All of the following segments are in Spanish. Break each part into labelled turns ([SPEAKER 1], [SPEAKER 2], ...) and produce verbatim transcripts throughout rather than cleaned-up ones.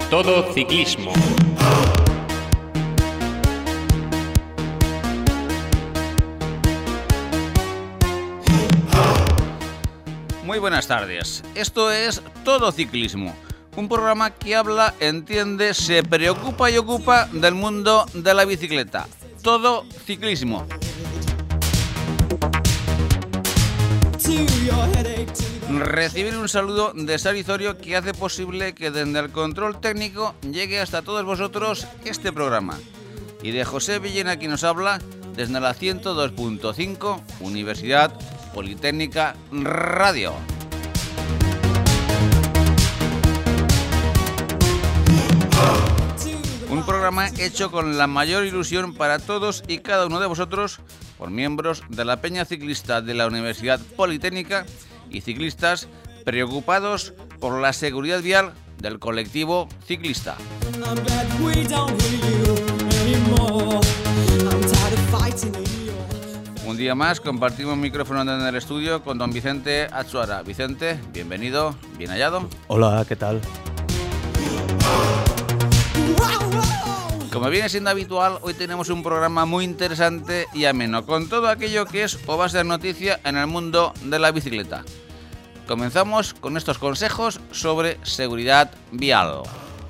[SPEAKER 1] Todo Ciclismo.
[SPEAKER 2] Muy buenas tardes. Esto es Todo Ciclismo, un programa que habla, entiende, se preocupa y ocupa del mundo de la bicicleta. Todo Ciclismo. Recibir un saludo de Sari Zorio, que hace posible que desde el control técnico llegue hasta todos vosotros este programa. Y de José Villena, quien nos habla desde la ciento dos punto cinco Universidad Politécnica Radio. Un programa hecho con la mayor ilusión para todos y cada uno de vosotros, por miembros de la Peña Ciclista de la Universidad Politécnica y ciclistas preocupados por la seguridad vial del colectivo ciclista. Un día más compartimos micrófono en el estudio con don Vicente Achuara. Vicente, bienvenido, bien hallado.
[SPEAKER 3] Hola, ¿qué tal?
[SPEAKER 2] Como viene siendo habitual, hoy tenemos un programa muy interesante y ameno, con todo aquello que es o va a ser noticia en el mundo de la bicicleta. Comenzamos con estos consejos sobre seguridad vial.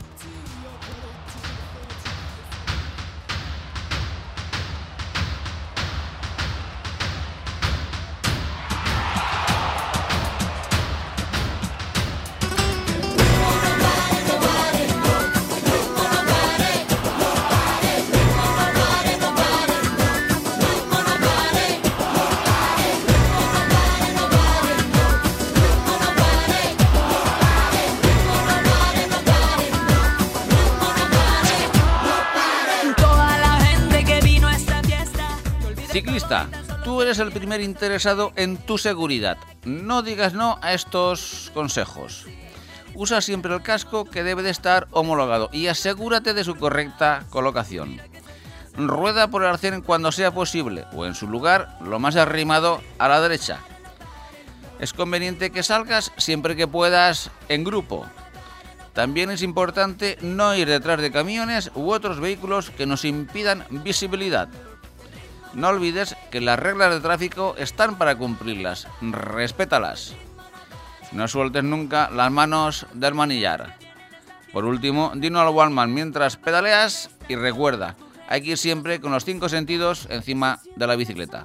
[SPEAKER 2] Ciclista, tú eres el primer interesado en tu seguridad. No digas no a estos consejos. Usa siempre el casco, que debe de estar homologado, y asegúrate de su correcta colocación. Rueda por el arcén cuando sea posible, o en su lugar lo más arrimado a la derecha. Es conveniente que salgas siempre que puedas en grupo. También es importante no ir detrás de camiones u otros vehículos que nos impidan visibilidad. No olvides que las reglas de tráfico están para cumplirlas. Respétalas. No sueltes nunca las manos del manillar. Por último, dino al Walkman mientras pedaleas y recuerda, hay que ir siempre con los cinco sentidos encima de la bicicleta.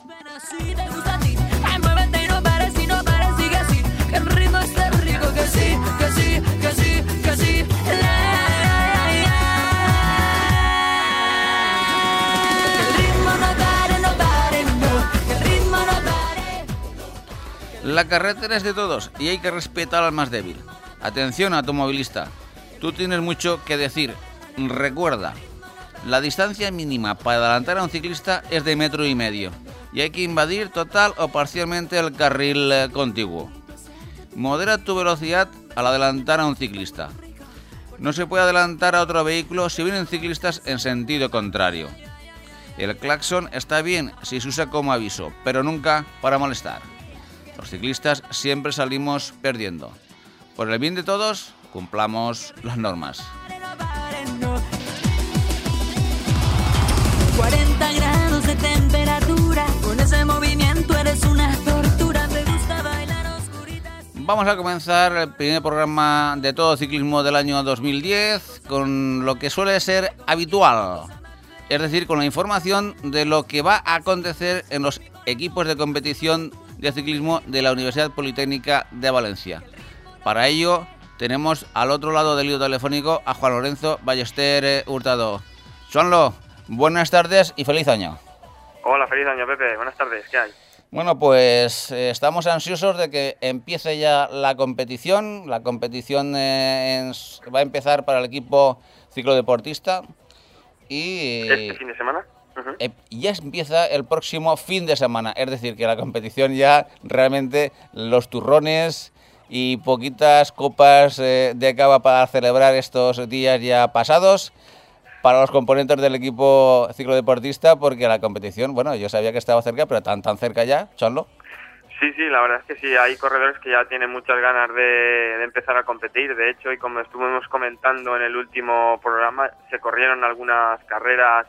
[SPEAKER 2] La carretera es de todos y hay que respetar al más débil. Atención, automovilista, tú tienes mucho que decir. Recuerda, la distancia mínima para adelantar a un ciclista es de metro y medio y hay que invadir total o parcialmente el carril eh, contiguo. Modera tu velocidad al adelantar a un ciclista. No se puede adelantar a otro vehículo si vienen ciclistas en sentido contrario. El claxon está bien si se usa como aviso, pero nunca para molestar. Los ciclistas siempre salimos perdiendo. Por el bien de todos, cumplamos las normas.
[SPEAKER 4] cuarenta grados de temperatura, con ese movimiento eres una tortura, me gusta bailar oscuritas.
[SPEAKER 2] Vamos a comenzar el primer programa de Todo Ciclismo del año dos mil diez con lo que suele ser habitual, es decir, con la información de lo que va a acontecer en los equipos de competición de ciclismo de la Universidad Politécnica de Valencia. Para ello tenemos al otro lado del hilo telefónico a Juan Lorenzo Ballester Hurtado. Juanlo, buenas tardes y feliz año.
[SPEAKER 5] Hola, feliz año, Pepe. Buenas tardes, ¿qué hay?
[SPEAKER 2] Bueno, pues eh, estamos ansiosos de que empiece ya la competición. La competición eh, en, va a empezar para el equipo ciclodeportista y...
[SPEAKER 5] ¿Este fin de semana? Uh-huh.
[SPEAKER 2] Eh, ya empieza el próximo fin de semana, es decir, que la competición ya realmente los turrones y poquitas copas eh, de cava para celebrar estos días ya pasados para los componentes del equipo ciclodeportista, porque la competición, bueno, yo sabía que estaba cerca, pero tan tan cerca ya, Chanlo.
[SPEAKER 5] Sí, sí, la verdad es que sí, hay corredores que ya tienen muchas ganas de, de empezar a competir. De hecho, y como estuvimos comentando en el último programa, se corrieron algunas carreras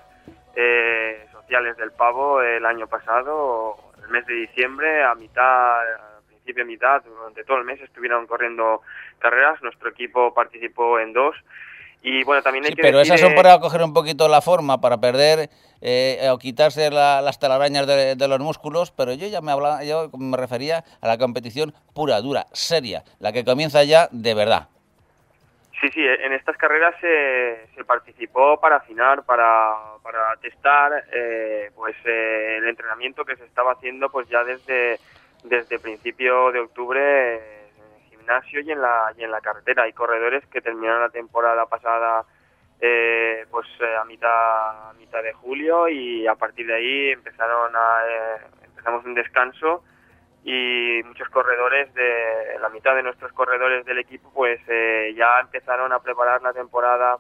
[SPEAKER 5] eh, sociales del pavo el año pasado, el mes de diciembre, a mitad, a principio, mitad, durante todo el mes estuvieron corriendo carreras. Nuestro equipo participó en dos. Y bueno, también hay
[SPEAKER 2] sí,
[SPEAKER 5] que
[SPEAKER 2] pero
[SPEAKER 5] decir,
[SPEAKER 2] esas son
[SPEAKER 5] eh,
[SPEAKER 2] para coger un poquito la forma, para perder eh, o quitarse la, las telarañas de, de los músculos, pero yo ya me hablaba, yo me refería a la competición pura, dura, seria, la que comienza ya de verdad.
[SPEAKER 5] Sí, sí, en estas carreras se, se participó para afinar, para, para testar eh, pues eh, el entrenamiento que se estaba haciendo pues ya desde, desde principio de octubre eh, en el gimnasio y en la y en la carretera. Hay corredores que terminaron la temporada pasada eh, pues eh, a mitad a mitad de julio, y a partir de ahí empezaron a eh, empezamos un descanso. Y muchos corredores, de la mitad de nuestros corredores del equipo, pues eh, ya empezaron a preparar la temporada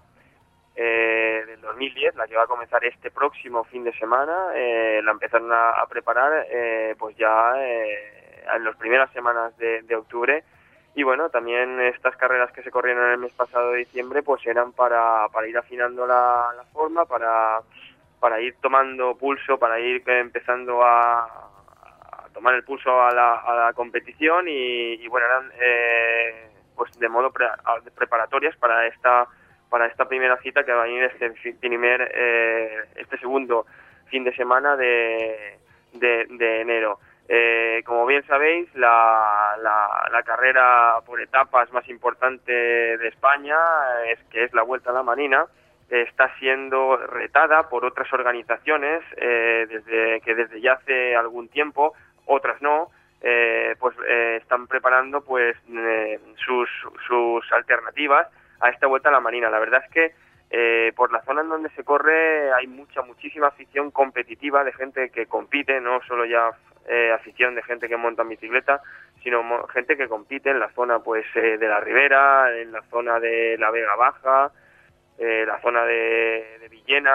[SPEAKER 5] eh, del dos mil diez, la que va a comenzar este próximo fin de semana. Eh, la empezaron a, a preparar eh, pues ya eh, en las primeras semanas de, de octubre. Y bueno, también estas carreras que se corrieron el mes pasado de diciembre, pues eran para, para ir afinando la, la forma, para, para ir tomando pulso, para ir empezando a tomar el pulso a la, a la competición y, y bueno, eran eh, pues de modo pre, preparatorias para esta para esta primera cita que va a venir este primer eh, este segundo fin de semana de, de, de enero. Eh, como bien sabéis, la, la, la carrera por etapas más importante de España, es que es la Vuelta a la Marina, está siendo retada por otras organizaciones eh, desde que desde ya hace algún tiempo, otras no, eh, pues eh, están preparando pues eh, sus, sus alternativas a esta Vuelta a la Marina. La verdad es que eh, por la zona en donde se corre hay mucha, muchísima afición competitiva de gente que compite, no solo ya eh, afición de gente que monta en bicicleta, sino mo- gente que compite en la zona pues eh, de la Ribera, en la zona de la Vega Baja, eh, la zona de, de Villena,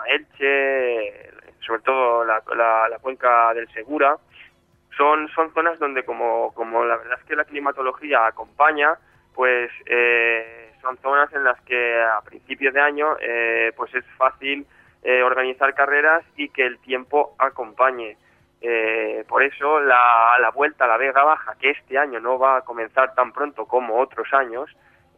[SPEAKER 5] Elche, sobre todo la, la, la cuenca del Segura. Son, son zonas donde como, como la verdad es que la climatología acompaña, pues eh, son zonas en las que a principios de año eh, pues es fácil eh, organizar carreras y que el tiempo acompañe. Eh, por eso la, la Vuelta a la Vega Baja, que este año no va a comenzar tan pronto como otros años,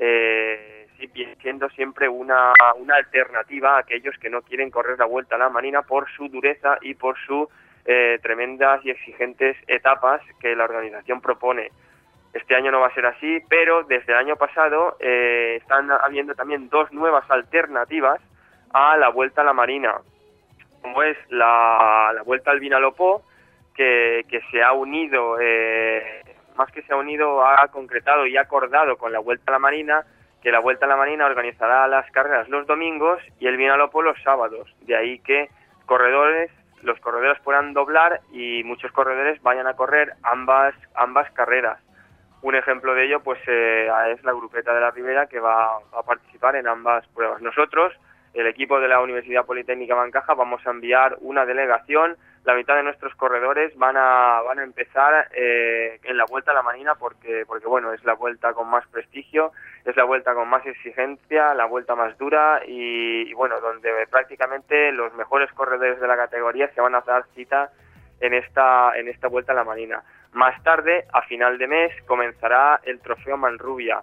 [SPEAKER 5] eh, sigue siendo siempre una, una alternativa a aquellos que no quieren correr la Vuelta a la Marina por su dureza y por su Eh, tremendas y exigentes etapas que la organización propone. Este año no va a ser así, pero desde el año pasado eh, están habiendo también dos nuevas alternativas a la Vuelta a la Marina, como es la, la Vuelta al Vinalopó, que, que se ha unido, eh, más que se ha unido, ha concretado y acordado con la Vuelta a la Marina, que la Vuelta a la Marina organizará las carreras los domingos y el Vinalopó los sábados. De ahí que corredores los corredores puedan doblar y muchos corredores vayan a correr ambas ambas carreras. Un ejemplo de ello pues eh, es la Grupeta de la Ribera, que va a participar en ambas pruebas. Nosotros, el equipo de la Universidad Politécnica Bancaja, vamos a enviar una delegación. La mitad de nuestros corredores van a van a empezar eh, en la Vuelta a la Marina porque porque bueno, es la vuelta con más prestigio, es la vuelta con más exigencia, la vuelta más dura y, y bueno, donde prácticamente los mejores corredores de la categoría se van a dar cita en esta en esta Vuelta a la Marina. Más tarde, a final de mes, comenzará el Trofeo Manrubia,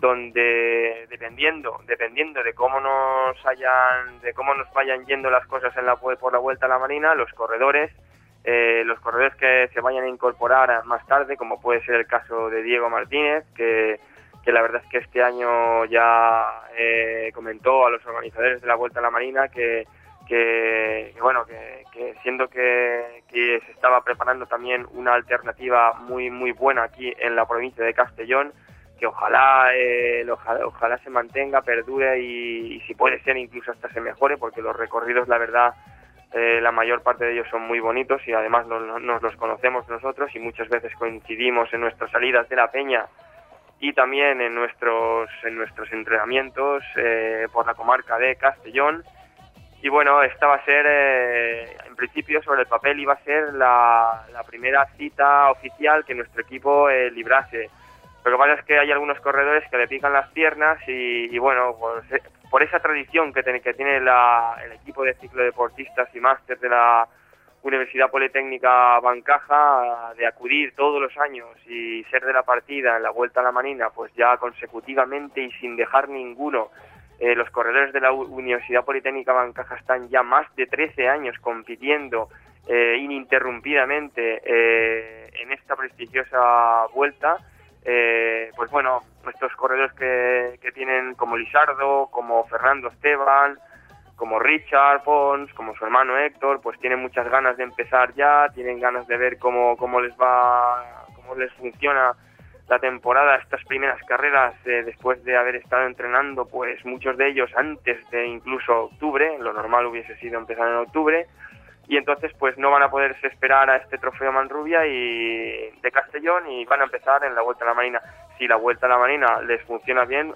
[SPEAKER 5] donde dependiendo dependiendo de cómo nos hayan de cómo nos vayan yendo las cosas en la por la Vuelta a la Marina, los corredores eh, los corredores que se vayan a incorporar más tarde, como puede ser el caso de Diego Martínez, que que la verdad es que este año ya eh, comentó a los organizadores de la Vuelta a la Marina que que, que bueno que, que siendo que, que se estaba preparando también una alternativa muy muy buena aquí en la provincia de Castellón, que ojalá, eh, ojalá ojalá se mantenga, perdure y, y si puede ser incluso hasta se mejore, porque los recorridos, la verdad, eh, la mayor parte de ellos son muy bonitos y además nos, nos los conocemos nosotros y muchas veces coincidimos en nuestras salidas de la peña y también en nuestros en nuestros entrenamientos eh, por la comarca de Castellón. y bueno, esta va a ser, eh, en principio, sobre el papel iba a ser la, la primera cita oficial que nuestro equipo eh, librase. Lo que pasa es que hay algunos corredores que le pican las piernas y, y bueno, pues, eh, por esa tradición que, tiene, que tiene la, el equipo de ciclodeportistas y máster de la Universidad Politécnica Bancaja de acudir todos los años y ser de la partida en la Vuelta a la Marina, pues ya consecutivamente y sin dejar ninguno. Eh, los corredores de la U- Universidad Politécnica Bancaja están ya más de trece años compitiendo eh, ininterrumpidamente eh, en esta prestigiosa vuelta. Eh, pues bueno, estos corredores que, que tienen como Lizardo, como Fernando Esteban, como Richard Pons, como su hermano Héctor, pues tienen muchas ganas de empezar ya, tienen ganas de ver cómo, cómo les va, cómo les funciona la temporada, estas primeras carreras, eh, después de haber estado entrenando, pues muchos de ellos antes de incluso octubre, lo normal hubiese sido empezar en octubre, y entonces pues no van a poderse esperar a este trofeo Manrubia y de Castellón y van a empezar en la Vuelta a la Marina. Si la Vuelta a la Marina les funciona bien,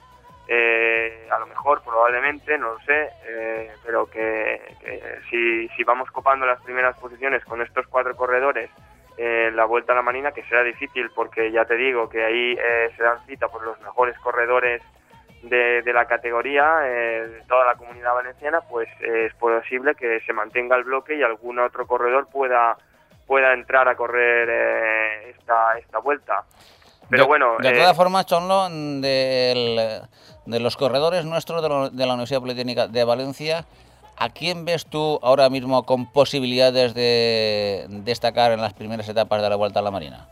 [SPEAKER 5] eh, a lo mejor, probablemente, no lo sé, eh, pero que, que si, si vamos copando las primeras posiciones con estos cuatro corredores en eh, la Vuelta a la Marina, que será difícil porque ya te digo que ahí eh, se dan cita por los mejores corredores De, de la categoría, eh, de toda la Comunidad Valenciana, pues eh, es posible que se mantenga el bloque y algún otro corredor pueda pueda entrar a correr eh, esta esta vuelta. Pero
[SPEAKER 2] de,
[SPEAKER 5] bueno...
[SPEAKER 2] De
[SPEAKER 5] eh,
[SPEAKER 2] todas formas, Chonlo, del, de los corredores nuestros de, lo, de la Universidad Politécnica de Valencia, ¿a quién ves tú ahora mismo con posibilidades de destacar en las primeras etapas de la Vuelta a la Marina?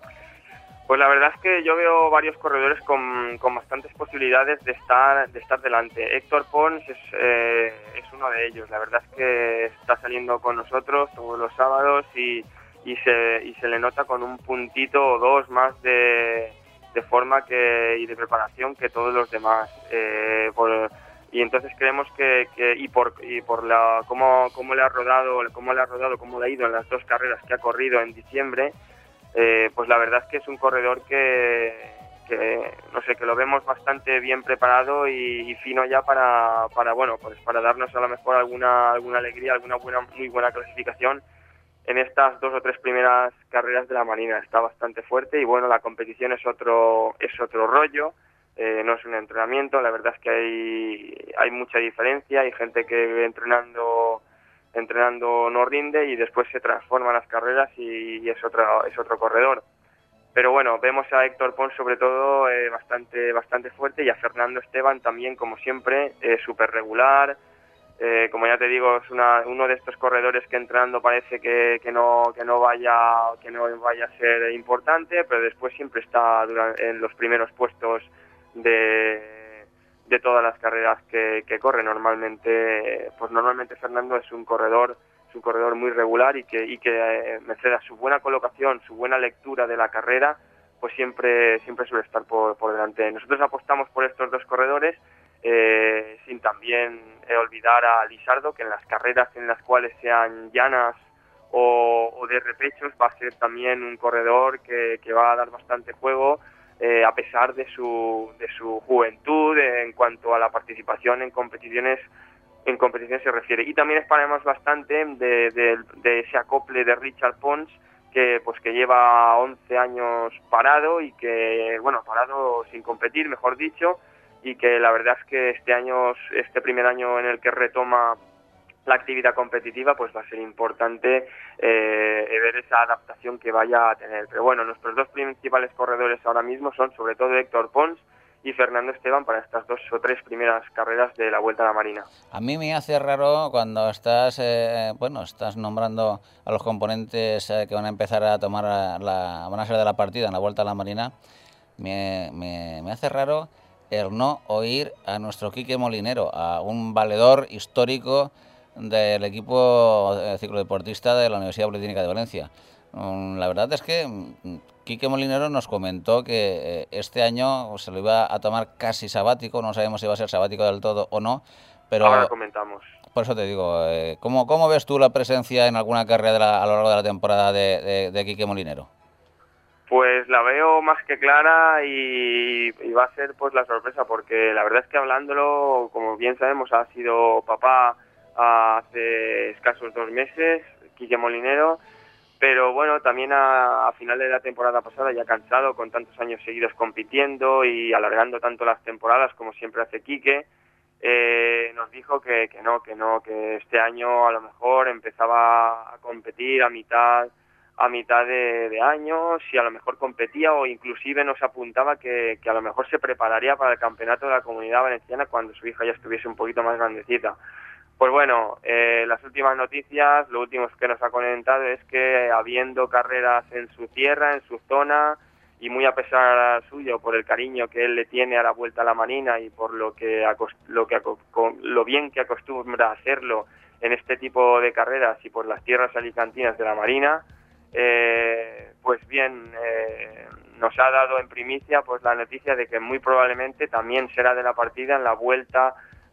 [SPEAKER 5] Pues la verdad es que yo veo varios corredores con, con bastantes posibilidades de estar de estar delante. Héctor Pons es, eh, es uno de ellos. La verdad es que está saliendo con nosotros todos los sábados y, y, se, y se le nota con un puntito o dos más de, de forma que, y de preparación que todos los demás. Eh, por, y entonces creemos que, que y por y por la cómo, cómo le ha rodado, cómo le ha rodado, cómo le ha ido en las dos carreras que ha corrido en diciembre. Eh, pues la verdad es que es un corredor que, que no sé, que lo vemos bastante bien preparado y, y fino ya para, para bueno, pues para darnos a lo mejor alguna alguna alegría, alguna buena muy buena clasificación en estas dos o tres primeras carreras de la Marina. Está bastante fuerte y bueno, la competición es otro es otro rollo, eh, no es un entrenamiento. La verdad es que hay hay mucha diferencia, hay gente que entrenando entrenando no rinde y después se transforma en las carreras y, y es otro es otro corredor. Pero bueno, vemos a Héctor Pons sobre todo eh, bastante bastante fuerte y a Fernando Esteban también, como siempre, eh, súper regular. Eh, como ya te digo, es una, uno de estos corredores que entrenando parece que, que no que no vaya que no vaya a ser importante, pero después siempre está durante, en los primeros puestos de de todas las carreras que, que corre. Normalmente, pues normalmente Fernando es un corredor, es un corredor muy regular y que, y que eh, merced a su buena colocación, su buena lectura de la carrera, pues siempre, siempre suele estar por, por delante. Nosotros apostamos por estos dos corredores, eh, sin también eh, olvidar a Lizardo, que en las carreras en las cuales sean llanas o, o de repechos va a ser también un corredor que, que va a dar bastante juego. Eh, a pesar de su de su juventud eh, en cuanto a la participación en competiciones en competiciones se refiere. Y también esperamos bastante de, de, de ese acople de Richard Pons, que pues que lleva once años parado y que, bueno, parado sin competir, mejor dicho, y que la verdad es que este año, este primer año en el que retoma la actividad competitiva, pues va a ser importante eh, ver esa adaptación que vaya a tener. Pero bueno, nuestros dos principales corredores ahora mismo son sobre todo Héctor Pons y Fernando Esteban para estas dos o tres primeras carreras de la Vuelta a la Marina.
[SPEAKER 2] A mí me hace raro cuando estás eh, bueno estás nombrando a los componentes eh, que van a empezar a tomar la van a ser de la partida en la Vuelta a la Marina. Me, me, me hace raro el no oír a nuestro Quique Molinero, a un valedor histórico del equipo ciclodeportista de la Universidad Politécnica de Valencia. La verdad es que Quique Molinero nos comentó que este año se lo iba a tomar casi sabático, no sabemos si va a ser sabático del todo o no, pero
[SPEAKER 5] ahora comentamos.
[SPEAKER 2] Por eso te digo, eh, ¿cómo, ¿cómo ves tú la presencia en alguna carrera de la, a lo largo de la temporada de, de, de Quique Molinero?
[SPEAKER 5] Pues la veo más que clara y, y va a ser pues la sorpresa, porque la verdad es que hablándolo, como bien sabemos, ha sido papá hace escasos dos meses, Quique Molinero, pero bueno, también a, a final de la temporada pasada, ya cansado con tantos años seguidos compitiendo y alargando tanto las temporadas como siempre hace Quique, eh, nos dijo que, que no, que no, que este año a lo mejor empezaba a competir a mitad a mitad de, de año, si a lo mejor competía, o inclusive nos apuntaba que, que a lo mejor se prepararía para el campeonato de la Comunidad Valenciana cuando su hija ya estuviese un poquito más grandecita. Pues bueno, eh, las últimas noticias, lo último que nos ha comentado es que habiendo carreras en su tierra, en su zona, y muy a pesar suyo por el cariño que él le tiene a la Vuelta a la Marina y por lo que lo que lo bien que acostumbra a hacerlo en este tipo de carreras y por las tierras alicantinas de la Marina, eh, pues bien, eh, nos ha dado en primicia pues la noticia de que muy probablemente también será de la partida en la vuelta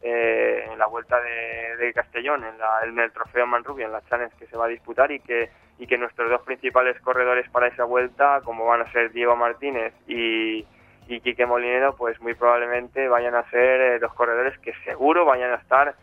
[SPEAKER 5] eh, en la vuelta de, de Castellón, en, la, en el Trofeo Manrubia, en la Challenge que se va a disputar, y que y que nuestros dos principales corredores para esa vuelta, como van a ser Diego Martínez y, y Quique Molinero, pues muy probablemente vayan a ser eh, los corredores que seguro vayan a estar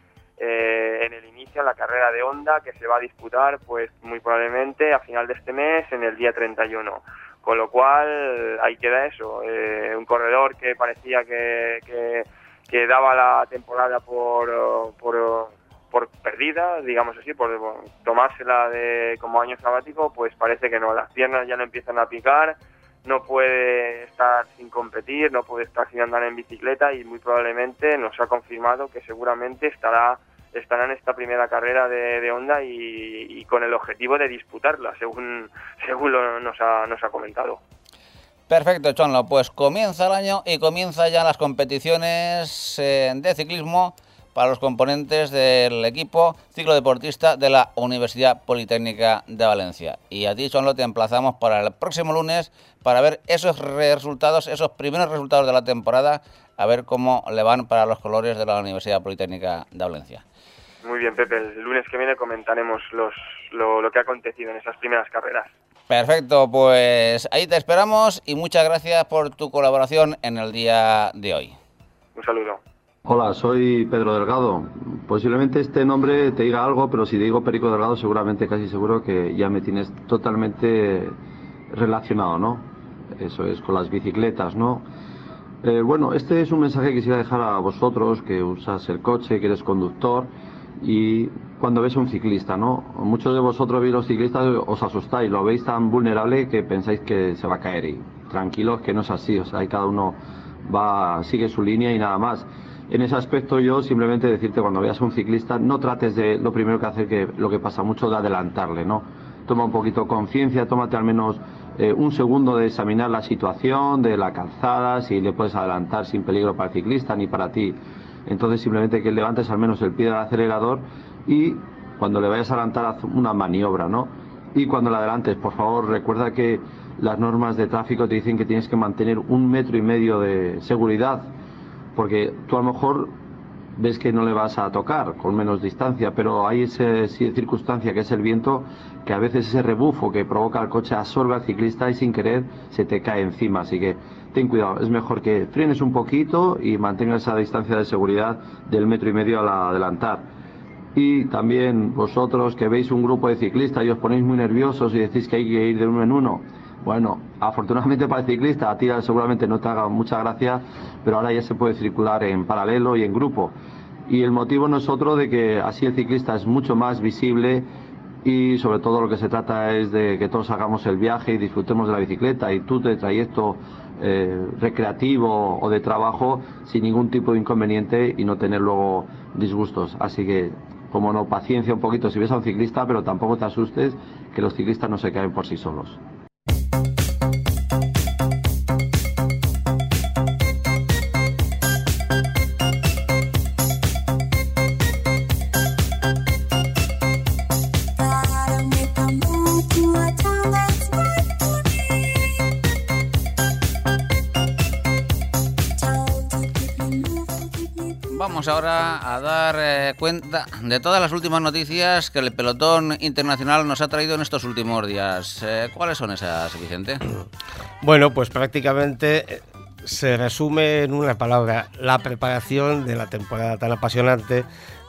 [SPEAKER 5] eh, en el inicio, en la carrera de Honda, que se va a disputar pues muy probablemente a final de este mes, en el día treinta y uno. Con lo cual, ahí queda eso, eh, un corredor que parecía que, que, que daba la temporada por... por por perdida, digamos así, por tomársela de como año sabático, pues parece que no, las piernas ya no empiezan a picar, no puede estar sin competir, no puede estar sin andar en bicicleta, y muy probablemente nos ha confirmado que seguramente estará estará en esta primera carrera de, de Honda y, y con el objetivo de disputarla, según según lo, nos ha nos ha comentado.
[SPEAKER 2] Perfecto, Chonlo, pues comienza el año y comienza ya las competiciones eh, de ciclismo para los componentes del equipo ciclodeportista de la Universidad Politécnica de Valencia. Y a ti, Chonlo, te emplazamos para el próximo lunes para ver esos resultados, esos primeros resultados de la temporada, a ver cómo le van para los colores de la Universidad Politécnica de Valencia.
[SPEAKER 5] Muy bien, Pepe. El lunes que viene comentaremos los, lo, lo que ha acontecido en esas primeras carreras.
[SPEAKER 2] Perfecto, pues ahí te esperamos y muchas gracias por tu colaboración en el día de hoy.
[SPEAKER 5] Un saludo.
[SPEAKER 1] Hola, soy Pedro Delgado. Posiblemente este nombre te diga algo, pero si te digo Perico Delgado, seguramente casi seguro que ya me tienes totalmente relacionado, ¿no? Eso es, con las bicicletas, ¿no? Eh, bueno, este es un mensaje que quisiera dejar a vosotros, que usas el coche, que eres conductor, y cuando ves a un ciclista, ¿no? Muchos de vosotros veis los ciclistas, os asustáis, lo veis tan vulnerable que pensáis que se va a caer, y tranquilos que no es así, o sea, cada uno va, sigue su línea y nada más. En ese aspecto yo simplemente decirte, cuando veas a un ciclista, no trates de, lo primero que hacer, que lo que pasa mucho, de adelantarle, ¿no? Toma un poquito conciencia, tómate al menos eh, un segundo de examinar la situación de la calzada, si le puedes adelantar sin peligro para el ciclista ni para ti. Entonces simplemente que levantes al menos el pie del acelerador, y cuando le vayas a adelantar haz una maniobra, ¿no? Y cuando le adelantes, por favor, recuerda que las normas de tráfico te dicen que tienes que mantener un metro y medio de seguridad, porque tú a lo mejor ves que no le vas a tocar con menos distancia, pero hay esa circunstancia que es el viento, que a veces ese rebufo que provoca el coche absorbe al ciclista y sin querer se te cae encima. Así que ten cuidado, es mejor que frenes un poquito y mantengas esa distancia de seguridad del metro y medio al adelantar. Y también vosotros que veis un grupo de ciclistas y os ponéis muy nerviosos y decís que hay que ir de uno en uno, bueno, afortunadamente para el ciclista, a ti seguramente no te haga mucha gracia, pero ahora ya se puede circular en paralelo y en grupo. Y el motivo no es otro de que así el ciclista es mucho más visible, y sobre todo lo que se trata es de que todos hagamos el viaje y disfrutemos de la bicicleta, y tú de trayecto eh, recreativo o de trabajo sin ningún tipo de inconveniente, y no tener luego disgustos. Así que, como no, paciencia un poquito si ves a un ciclista, pero tampoco te asustes, que los ciclistas no se caen por sí solos.
[SPEAKER 2] Vamos ahora a dar eh, cuenta de todas las últimas noticias que el pelotón internacional nos ha traído en estos últimos días. Eh, ¿Cuáles son esas, Vicente?
[SPEAKER 3] Bueno, pues prácticamente se resume en una palabra: la preparación de la temporada tan apasionante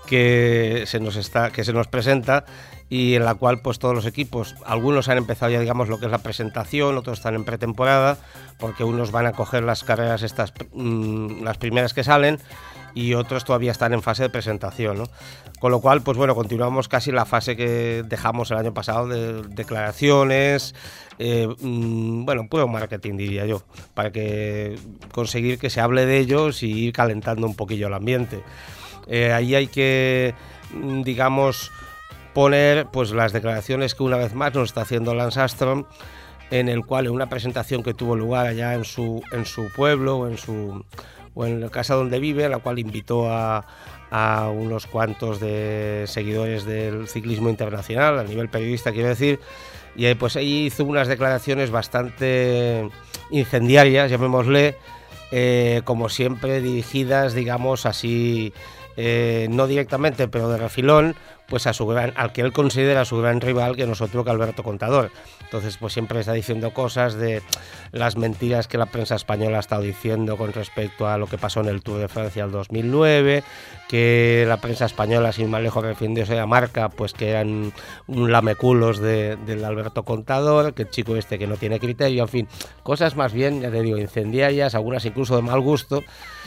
[SPEAKER 3] que se nos está, que se nos presenta y en la cual pues todos los equipos, algunos han empezado ya digamos lo que es la presentación, otros están en pretemporada, porque unos van a coger las carreras estas, mmm, las primeras que salen, y otros todavía están en fase de presentación, ¿no? Con lo cual, pues bueno, continuamos casi la fase que dejamos el año pasado de declaraciones, eh, mmm, bueno, puro marketing diría yo, para que conseguir que se hable de ellos y ir calentando un poquillo el ambiente. Eh, ahí hay que, digamos, poner pues las declaraciones que una vez más nos está haciendo Lance Armstrong, en el cual en una presentación que tuvo lugar allá en su, en su pueblo o en su... o en la casa donde vive, la cual invitó a, a unos cuantos de seguidores del ciclismo internacional, a nivel periodista quiero decir, y pues ahí hizo unas declaraciones bastante incendiarias, llamémosle, eh, como siempre dirigidas, digamos así, eh, no directamente, pero de refilón, pues a su gran, al que él considera su gran rival, que no es otro que Alberto Contador. Entonces, pues siempre está diciendo cosas de las mentiras que la prensa española ha estado diciendo con respecto a lo que pasó en el Tour de Francia el dos mil nueve, que la prensa española, sin más lejos refiriéndose a Marca, pues que eran un lameculos de, del Alberto Contador, que el chico este que no tiene criterio, en fin, cosas más bien, ya te digo, incendiarias, algunas incluso de mal gusto.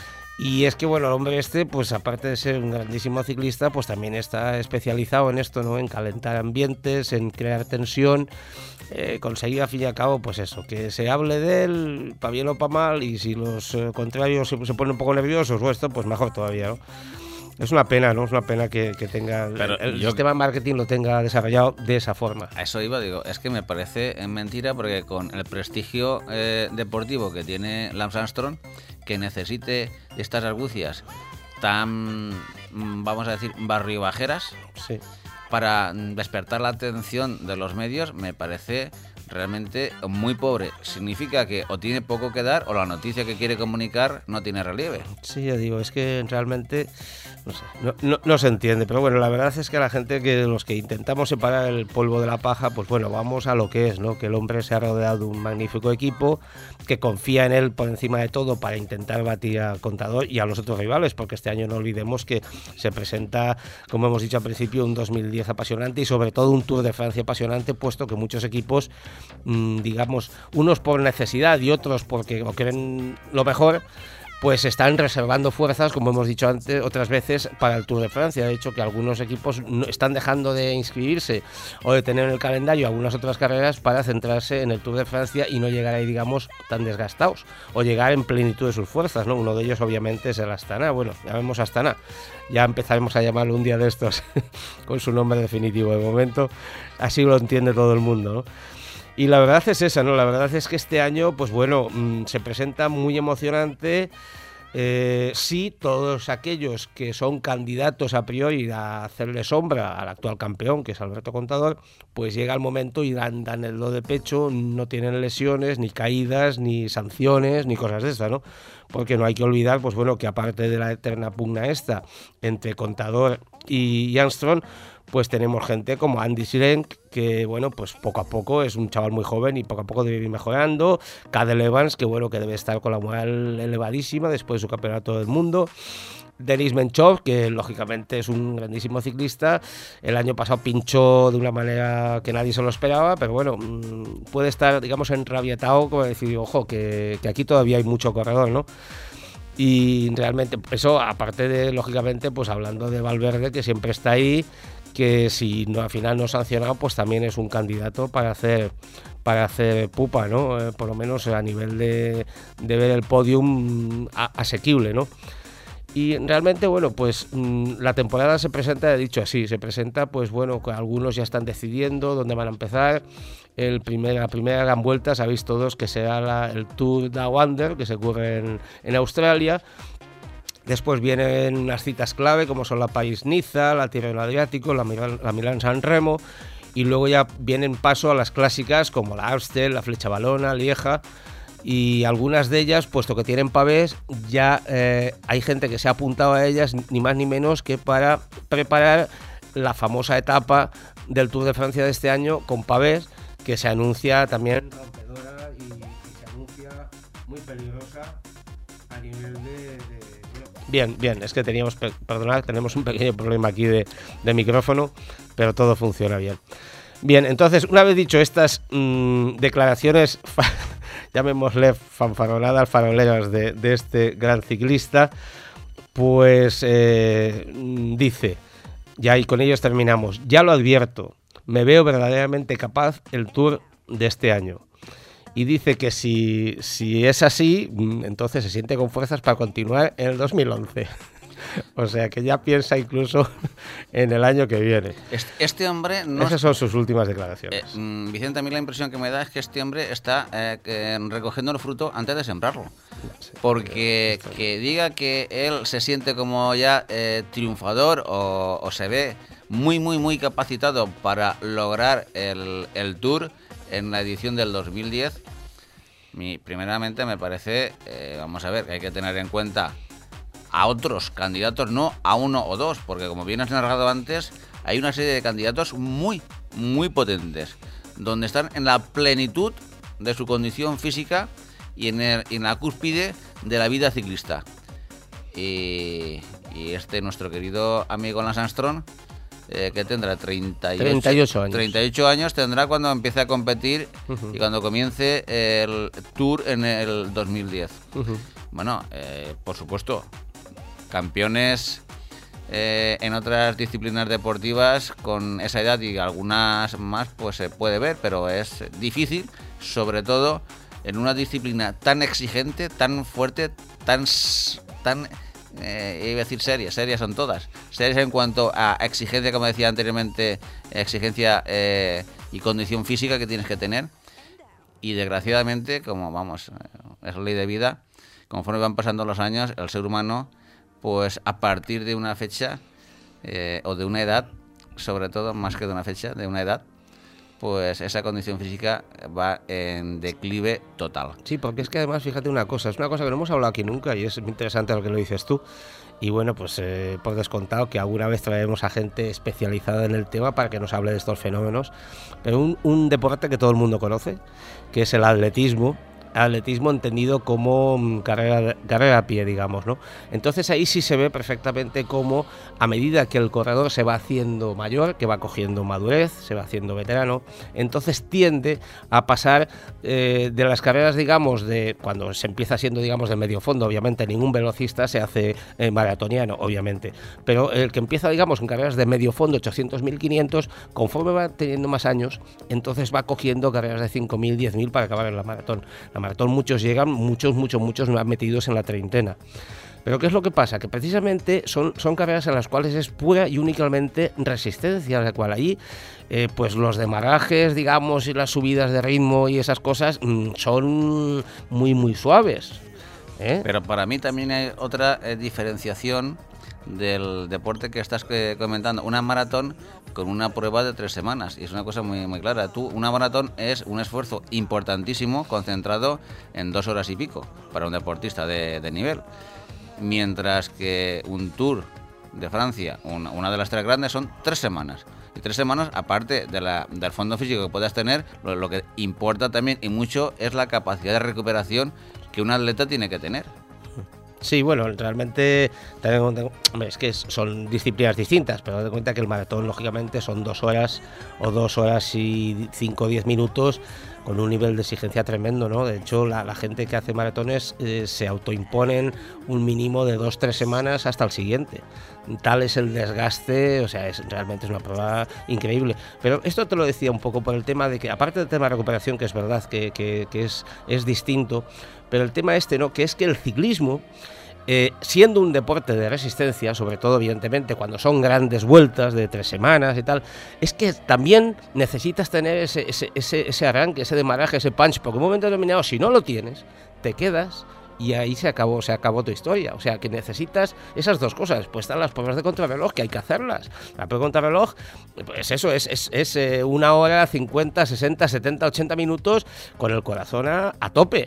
[SPEAKER 3] Y es que, bueno, el hombre este, pues aparte de ser un grandísimo ciclista, pues también está especializado en esto, ¿no? En calentar ambientes, en crear tensión, eh, conseguir al fin y al cabo, pues eso, que se hable de él, para bien o para mal, y si los eh, contrarios se, se ponen un poco nerviosos o esto, pues mejor todavía, ¿no? Es una pena, ¿no? Es una pena que, que tenga Pero el, el yo, sistema de marketing lo tenga desarrollado de esa forma.
[SPEAKER 2] A eso iba, digo, es que me parece mentira porque con el prestigio eh, deportivo que tiene Lance Armstrong, que necesite estas argucias tan, vamos a decir, barriobajeras,
[SPEAKER 3] sí,
[SPEAKER 2] para despertar la atención de los medios, me parece realmente muy pobre. Significa que o tiene poco que dar o la noticia que quiere comunicar no tiene relieve.
[SPEAKER 3] Sí, ya digo, es que realmente no sé, no, no, no se entiende, pero bueno, la verdad es que la gente, que los que intentamos separar el polvo de la paja, pues bueno, vamos a lo que es, ¿no? Que el hombre se ha rodeado de un magnífico equipo, que confía en él por encima de todo para intentar batir a Contador y a los otros rivales, porque este año no olvidemos que se presenta, como hemos dicho al principio, un dos mil diez apasionante y sobre todo un Tour de Francia apasionante, puesto que muchos equipos, mmm, digamos, unos por necesidad y otros porque lo creen lo mejor, pues están reservando fuerzas, como hemos dicho antes otras veces, para el Tour de Francia. De hecho, que algunos equipos no, están dejando de inscribirse o de tener en el calendario algunas otras carreras para centrarse en el Tour de Francia y no llegar ahí, digamos, tan desgastados, o llegar en plenitud de sus fuerzas, ¿no? Uno de ellos, obviamente, es el Astana. Bueno, llamemos Astana. Ya empezaremos a llamarlo un día de estos con su nombre definitivo. De momento, así lo entiende todo el mundo, ¿no? Y la verdad es esa, ¿no? La verdad es que este año, pues bueno, mmm, se presenta muy emocionante. Eh, sí, todos aquellos que son candidatos a priori a hacerle sombra al actual campeón, que es Alberto Contador, pues llega el momento y dan, dan el do de pecho, no tienen lesiones, ni caídas, ni sanciones, ni cosas de estas, ¿no? Porque no hay que olvidar, pues bueno, que aparte de la eterna pugna esta entre Contador y Armstrong, pues tenemos gente como Andy Schleck, que bueno, pues poco a poco es un chaval muy joven y poco a poco debe ir mejorando. Cadel Evans, que bueno, que debe estar con la moral elevadísima después de su campeonato del mundo. Denis Menchov, que lógicamente es un grandísimo ciclista. El año pasado pinchó de una manera que nadie se lo esperaba, pero bueno, puede estar, digamos, enrabietado, como decir, ojo, que, que aquí todavía hay mucho corredor, ¿no? Y realmente, eso, aparte de, lógicamente, pues hablando de Valverde, que siempre está ahí, que si no, al final no sancionado, pues también es un candidato para hacer para hacer pupa, ¿no? Eh, por lo menos a nivel de, de ver el podium a, asequible, ¿no? Y realmente, bueno, pues mmm, la temporada se presenta, he dicho así, se presenta, pues bueno, algunos ya están decidiendo dónde van a empezar. El primer, la primera gran vuelta, sabéis todos que será la, el Tour Down Under, que se ocurre en, en Australia. Después vienen unas citas clave como son la París-Niza, la Tirreno Adriático, la, la Milán-San Remo, y luego ya vienen paso a las clásicas como la Amstel, la Flecha Valona, Lieja, y algunas de ellas, puesto que tienen pavés, ya eh, hay gente que se ha apuntado a ellas ni más ni menos que para preparar la famosa etapa del Tour de Francia de este año con pavés, que se anuncia también rompedora y, y se anuncia muy peligrosa A nivel de... de... Bien, bien, es que teníamos, perdonad, tenemos un pequeño problema aquí de, de micrófono, pero todo funciona bien. Bien, entonces, una vez dicho estas mmm, declaraciones, llamémosle fanfaronadas, faroleras de, de este gran ciclista, pues eh, dice, ya y con ellos terminamos, ya lo advierto, me veo verdaderamente capaz el Tour de este año. Y dice que si, si es así, entonces se siente con fuerzas para continuar en el dos mil once. O sea que ya piensa incluso en el año que viene.
[SPEAKER 2] Este, este hombre no...
[SPEAKER 3] Esas son sus últimas declaraciones.
[SPEAKER 2] Eh, Vicente, a mí la impresión que me da es que este hombre está eh, recogiendo el fruto antes de sembrarlo. Porque que diga que él se siente como ya eh, triunfador o, o se ve muy, muy, muy capacitado para lograr el, el Tour en la edición del dos mil diez, mi, primeramente me parece, eh, vamos a ver, que hay que tener en cuenta a otros candidatos, no a uno o dos, porque como bien has narrado antes, hay una serie de candidatos muy, muy potentes, donde están en la plenitud de su condición física y en, el, en la cúspide de la vida ciclista. Y, y este, nuestro querido amigo Lance Armstrong, Eh, que tendrá treinta y ocho,
[SPEAKER 3] treinta y ocho años.
[SPEAKER 2] treinta y ocho años tendrá cuando empiece a competir uh-huh. y cuando comience el Tour en el dos mil diez. Uh-huh. Bueno, eh, por supuesto, campeones eh, en otras disciplinas deportivas con esa edad y algunas más, pues se puede ver, pero es difícil, sobre todo en una disciplina tan exigente, tan fuerte, tan... tan Eh, iba a decir serias, serias son todas, serias en cuanto a exigencia, como decía anteriormente, exigencia eh, y condición física que tienes que tener, y desgraciadamente, como vamos, es ley de vida, conforme van pasando los años, el ser humano, pues a partir de una fecha eh, o de una edad, sobre todo, más que de una fecha, de una edad, pues esa condición física va en declive total.
[SPEAKER 3] Sí, porque es que además, fíjate una cosa, es una cosa que no hemos hablado aquí nunca y es muy interesante lo que lo dices tú. Y bueno, pues eh, por descontado que alguna vez traeremos a gente especializada en el tema para que nos hable de estos fenómenos. Pero un, un deporte que todo el mundo conoce, que es el atletismo, atletismo entendido como carrera, carrera a pie, digamos, ¿no? Entonces ahí sí se ve perfectamente cómo a medida que el corredor se va haciendo mayor, que va cogiendo madurez, se va haciendo veterano, entonces tiende a pasar eh, de las carreras, digamos, de cuando se empieza siendo, digamos, de medio fondo, obviamente ningún velocista se hace eh, maratoniano, obviamente, pero el que empieza, digamos, en carreras de medio fondo, ochocientos, mil quinientos, conforme va teniendo más años, entonces va cogiendo carreras de cinco mil, diez mil para acabar en la maratón. La maratón muchos llegan, muchos, muchos, muchos metidos en la treintena. Pero ¿qué es lo que pasa? Que precisamente son, son carreras en las cuales es pura y únicamente resistencia, la cual allí eh, pues los demarajes, digamos, y las subidas de ritmo y esas cosas mmm, son muy, muy suaves. ¿eh?
[SPEAKER 2] Pero para mí también hay otra eh, diferenciación del deporte que estás eh, comentando. Una maratón con una prueba de tres semanas, y es una cosa muy, muy clara. Tú, una maratón es un esfuerzo importantísimo concentrado en dos horas y pico para un deportista de, de nivel, mientras que un Tour de Francia, una, una de las tres grandes, son tres semanas. Y tres semanas, aparte de la, del fondo físico que puedas tener, lo, lo que importa también y mucho es la capacidad de recuperación que un atleta tiene que tener.
[SPEAKER 3] Sí, bueno, realmente tengo, hombre, es que son disciplinas distintas, pero ten en cuenta que el maratón, lógicamente, son dos horas o dos horas y cinco o diez minutos con un nivel de exigencia tremendo, ¿no? De hecho, la, la gente que hace maratones eh, se autoimponen un mínimo de dos, tres semanas hasta el siguiente. Tal es el desgaste, o sea, es, realmente es una prueba increíble. Pero esto te lo decía un poco por el tema de que, aparte del tema de recuperación, que es verdad que, que, que es, es distinto, pero el tema este, ¿no? Que es que el ciclismo, Eh, siendo un deporte de resistencia, sobre todo evidentemente cuando son grandes vueltas de tres semanas y tal, es que también necesitas tener ese, ese, ese, ese arranque, ese demaraje, ese punch, porque en un momento determinado, si no lo tienes, te quedas y ahí se acabó, se acabó tu historia. O sea que necesitas esas dos cosas. Pues están las pruebas de contrarreloj, que hay que hacerlas. La prueba de contrarreloj, pues eso es, es, es eh, una hora, cincuenta, sesenta, setenta, ochenta minutos con el corazón a, a tope.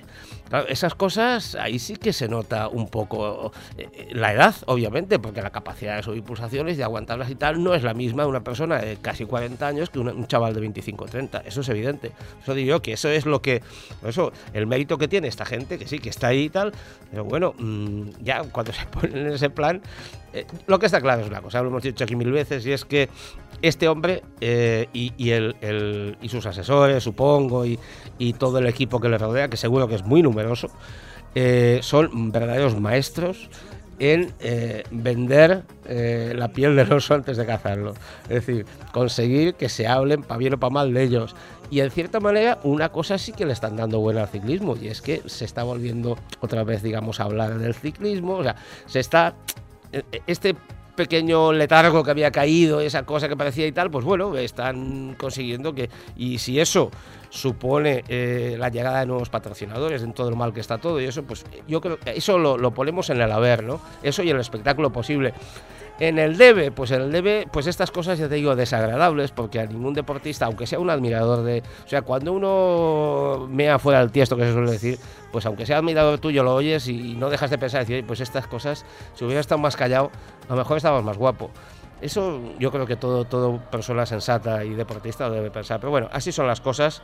[SPEAKER 3] Claro, esas cosas, ahí sí que se nota un poco eh, la edad, obviamente, porque la capacidad de subir pulsaciones, de aguantarlas y tal, no es la misma de una persona de casi cuarenta años que una, un chaval de veinticinco o treinta. Eso es evidente. Eso digo yo, que eso es lo que... Eso, el mérito que tiene esta gente, que sí, que está ahí y tal, pero bueno, mmm, ya cuando se ponen en ese plan... Eh, lo que está claro es una cosa, lo hemos dicho aquí mil veces, y es que este hombre eh, y, y, el, el, y sus asesores, supongo, y, y todo el equipo que le rodea, que seguro que es muy numeroso, eh, son verdaderos maestros en eh, vender eh, la piel del oso antes de cazarlo. Es decir, conseguir que se hablen para bien o para mal de ellos. Y en cierta manera, una cosa sí que le están dando buena al ciclismo, y es que se está volviendo otra vez, digamos, a hablar del ciclismo. O sea, se está... Este pequeño letargo que había caído, esa cosa que parecía y tal, pues bueno, están consiguiendo que... Y si eso supone eh, la llegada de nuevos patrocinadores en todo lo mal que está todo, y eso, pues yo creo que eso lo, lo ponemos en el haber, ¿no? Eso y el espectáculo posible. En el debe, pues en el debe, pues estas cosas, ya te digo, desagradables, porque a ningún deportista, aunque sea un admirador de... O sea, cuando uno mea fuera el tiesto, que se suele decir, pues aunque sea admirador tuyo, lo oyes y no dejas de pensar, decir, pues estas cosas, si hubiera estado más callado, a lo mejor estábamos más guapo. Eso yo creo que todo, todo persona sensata y deportista lo debe pensar. Pero bueno, así son las cosas.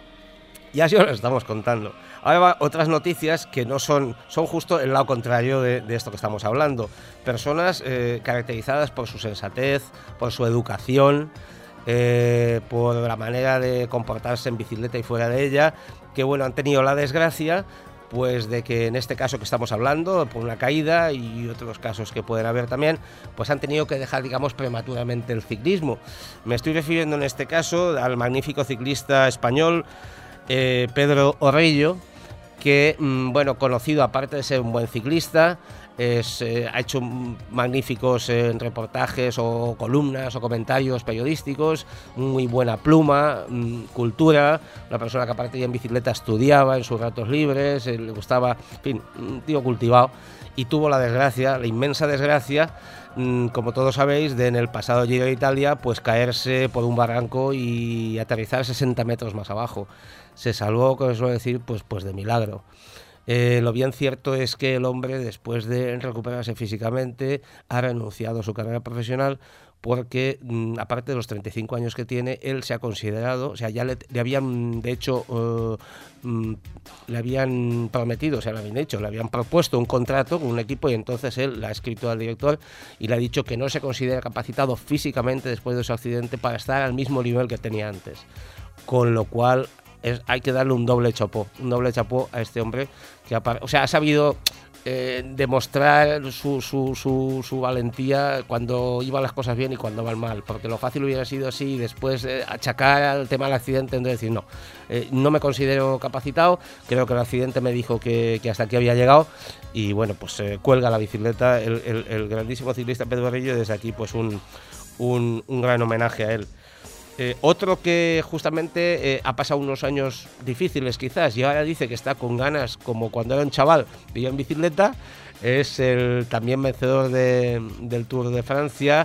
[SPEAKER 3] Y así os lo estamos contando. Ahora va otras noticias que no son, son justo el lado contrario de, de esto que estamos hablando. Personas eh, caracterizadas por su sensatez, por su educación, eh, por la manera de comportarse en bicicleta y fuera de ella, que bueno, han tenido la desgracia pues de que en este caso que estamos hablando, por una caída y otros casos que pueden haber también, pues han tenido que dejar, digamos, prematuramente el ciclismo. Me estoy refiriendo en este caso al magnífico ciclista español Eh, Pedro Orrillo, que, mmm, bueno, conocido aparte de ser un buen ciclista, es, eh, ha hecho magníficos eh, reportajes o columnas o comentarios periodísticos, muy buena pluma, mmm, cultura, una persona que aparte de en bicicleta estudiaba en sus ratos libres, eh, le gustaba, en fin, un tío cultivado, y tuvo la desgracia, la inmensa desgracia, mmm, como todos sabéis, de en el pasado Giro de Italia, pues caerse por un barranco y aterrizar sesenta metros más abajo. Se salvó, como suelo decir, pues, pues de milagro. Eh, lo bien cierto es que el hombre, después de recuperarse físicamente, ha renunciado a su carrera profesional porque, mmm, aparte de los treinta y cinco años que tiene, él se ha considerado, o sea, ya le, le habían, de hecho, uh, mmm, le habían prometido, o sea, le habían hecho, le habían propuesto un contrato con un equipo, y entonces él le ha escrito al director y le ha dicho que no se considera capacitado físicamente después de su accidente para estar al mismo nivel que tenía antes. Con lo cual... Es, hay que darle un doble chapó, un doble chapó a este hombre que ha, o sea, ha sabido eh, demostrar su, su, su, su valentía cuando iban las cosas bien y cuando van mal, porque lo fácil hubiera sido así, después eh, achacar al tema del accidente, entonces decir no, eh, no me considero capacitado, creo que el accidente me dijo que, que hasta aquí había llegado, y bueno, pues eh, cuelga la bicicleta el, el, el grandísimo ciclista Pedro Orrillo, y desde aquí pues un, un, un gran homenaje a él. Eh, otro que justamente eh, ha pasado unos años difíciles quizás y ahora dice que está con ganas como cuando era un chaval y en bicicleta, es el también vencedor de, del Tour de Francia,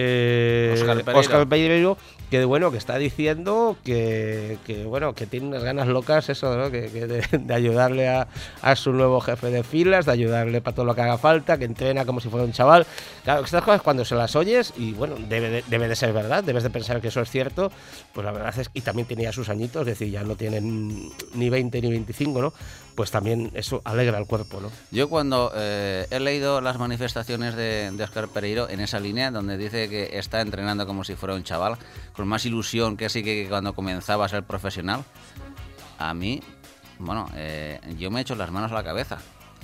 [SPEAKER 3] eh,
[SPEAKER 2] Óscar Pereiro.
[SPEAKER 3] Óscar Pereiro, que bueno, que está diciendo que, que bueno, que tiene unas ganas locas eso, ¿no? que, que de, de ayudarle a, a su nuevo jefe de filas, de ayudarle para todo lo que haga falta, que entrena como si fuera un chaval. Claro, estas cosas cuando se las oyes, y bueno, debe de, debe de ser verdad, debes de pensar que eso es cierto, pues la verdad es que, y también tiene ya sus añitos, es decir, ya no tienen ni veinte ni veinticinco, ¿no? Pues también eso alegra al cuerpo, ¿no?
[SPEAKER 2] Yo cuando eh, he leído las manifestaciones de, de Óscar Pereiro en esa línea, donde dice que está entrenando como si fuera un chaval, con más ilusión que así que cuando comenzaba a ser profesional, a mí, bueno, eh, yo me echo las manos a la cabeza.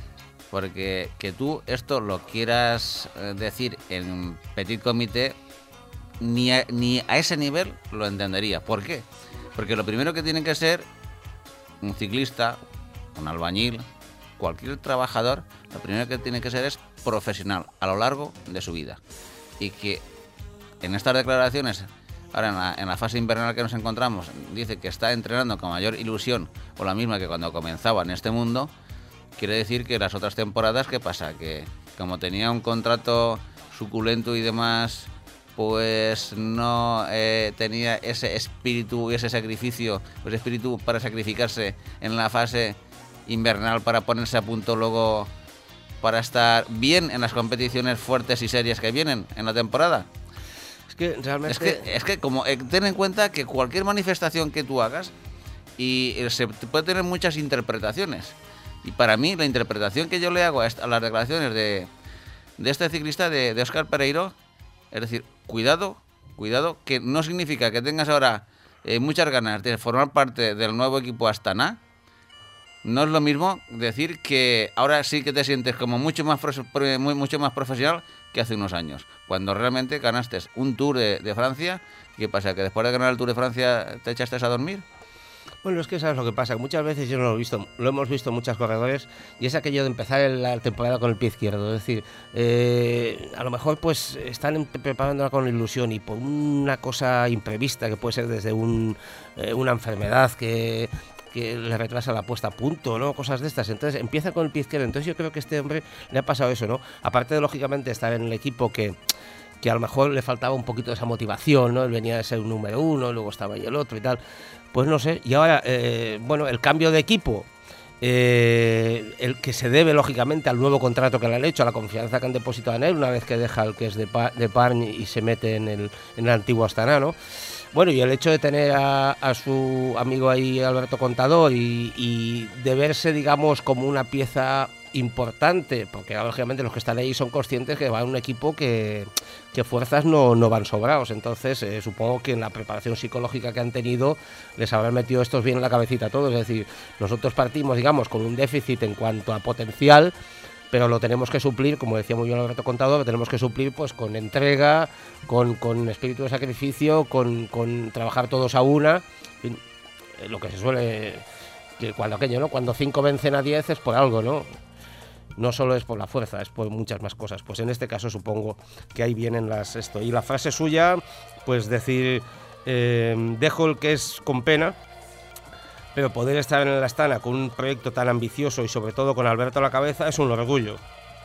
[SPEAKER 2] Porque que tú esto lo quieras eh, decir en petit comité, ni a, ni a ese nivel lo entendería. ¿Por qué? Porque lo primero que tiene que ser un ciclista, un albañil, cualquier trabajador, lo primero que tiene que ser es profesional a lo largo de su vida. Y que en estas declaraciones, ahora en la, en la fase invernal que nos encontramos, dice que está entrenando con mayor ilusión o la misma que cuando comenzaba en este mundo, quiere decir que las otras temporadas, ¿qué pasa? Que como tenía un contrato suculento y demás, pues no eh, tenía ese espíritu y ese sacrificio, ese espíritu para sacrificarse en la fase invernal para ponerse a punto luego para estar bien en las competiciones fuertes y serias que vienen en la temporada?
[SPEAKER 3] Es que realmente...
[SPEAKER 2] Es que, es que como eh, ten en cuenta que cualquier manifestación que tú hagas y eh, se puede tener muchas interpretaciones. Y para mí la interpretación que yo le hago a, esta, a las declaraciones de, de este ciclista, de, de Óscar Pereiro, es decir, cuidado, cuidado, que no significa que tengas ahora eh, muchas ganas de formar parte del nuevo equipo Astana. No es lo mismo decir que ahora sí que te sientes como mucho más, muy, mucho más profesional que hace unos años, cuando realmente ganaste un Tour de, de Francia. ¿Qué pasa? ¿Que después de ganar el Tour de Francia te echaste a dormir?
[SPEAKER 3] Bueno, es que sabes lo que pasa, muchas veces yo no lo he visto, lo hemos visto muchos corredores, y es aquello de empezar la temporada con el pie izquierdo, es decir, eh, a lo mejor pues están preparándola con ilusión y por una cosa imprevista que puede ser desde un, eh, una enfermedad que... que le retrasa la puesta a punto, ¿no? Cosas de estas. Entonces empieza con el pie izquierdo. Entonces yo creo que a este hombre le ha pasado eso, ¿no? Aparte de, lógicamente, estar en el equipo que, que a lo mejor le faltaba un poquito de esa motivación, ¿no? Él venía de ser un número uno, luego estaba ahí el otro y tal. Pues no sé. Y ahora, eh, bueno, el cambio de equipo, eh, el que se debe, lógicamente, al nuevo contrato que le han hecho, a la confianza que han depositado en él, una vez que deja el que es de, pa de Parny y se mete en el, en el antiguo Astana, ¿no? Bueno, y el hecho de tener a, a su amigo ahí, Alberto Contador, y, y de verse, digamos, como una pieza importante, porque lógicamente los que están ahí son conscientes que va a un equipo que, que fuerzas no, no van sobrados. Entonces, eh, supongo que en la preparación psicológica que han tenido les habrán metido estos bien en la cabecita a todos. Es decir, nosotros partimos, digamos, con un déficit en cuanto a potencial, pero lo tenemos que suplir, como decía muy bien Alberto Contador, lo tenemos que suplir pues con entrega, con, con espíritu de sacrificio, con, con trabajar todos a una, en fin, lo que se suele, que cuando aquello, ¿no? Cuando cinco vencen a diez es por algo, ¿no? No solo es por la fuerza, es por muchas más cosas. Pues en este caso supongo que ahí vienen las esto. Y la frase suya, pues decir, eh, dejo el que es con pena, pero poder estar en el Astana con un proyecto tan ambicioso y sobre todo con Alberto a la cabeza es un orgullo.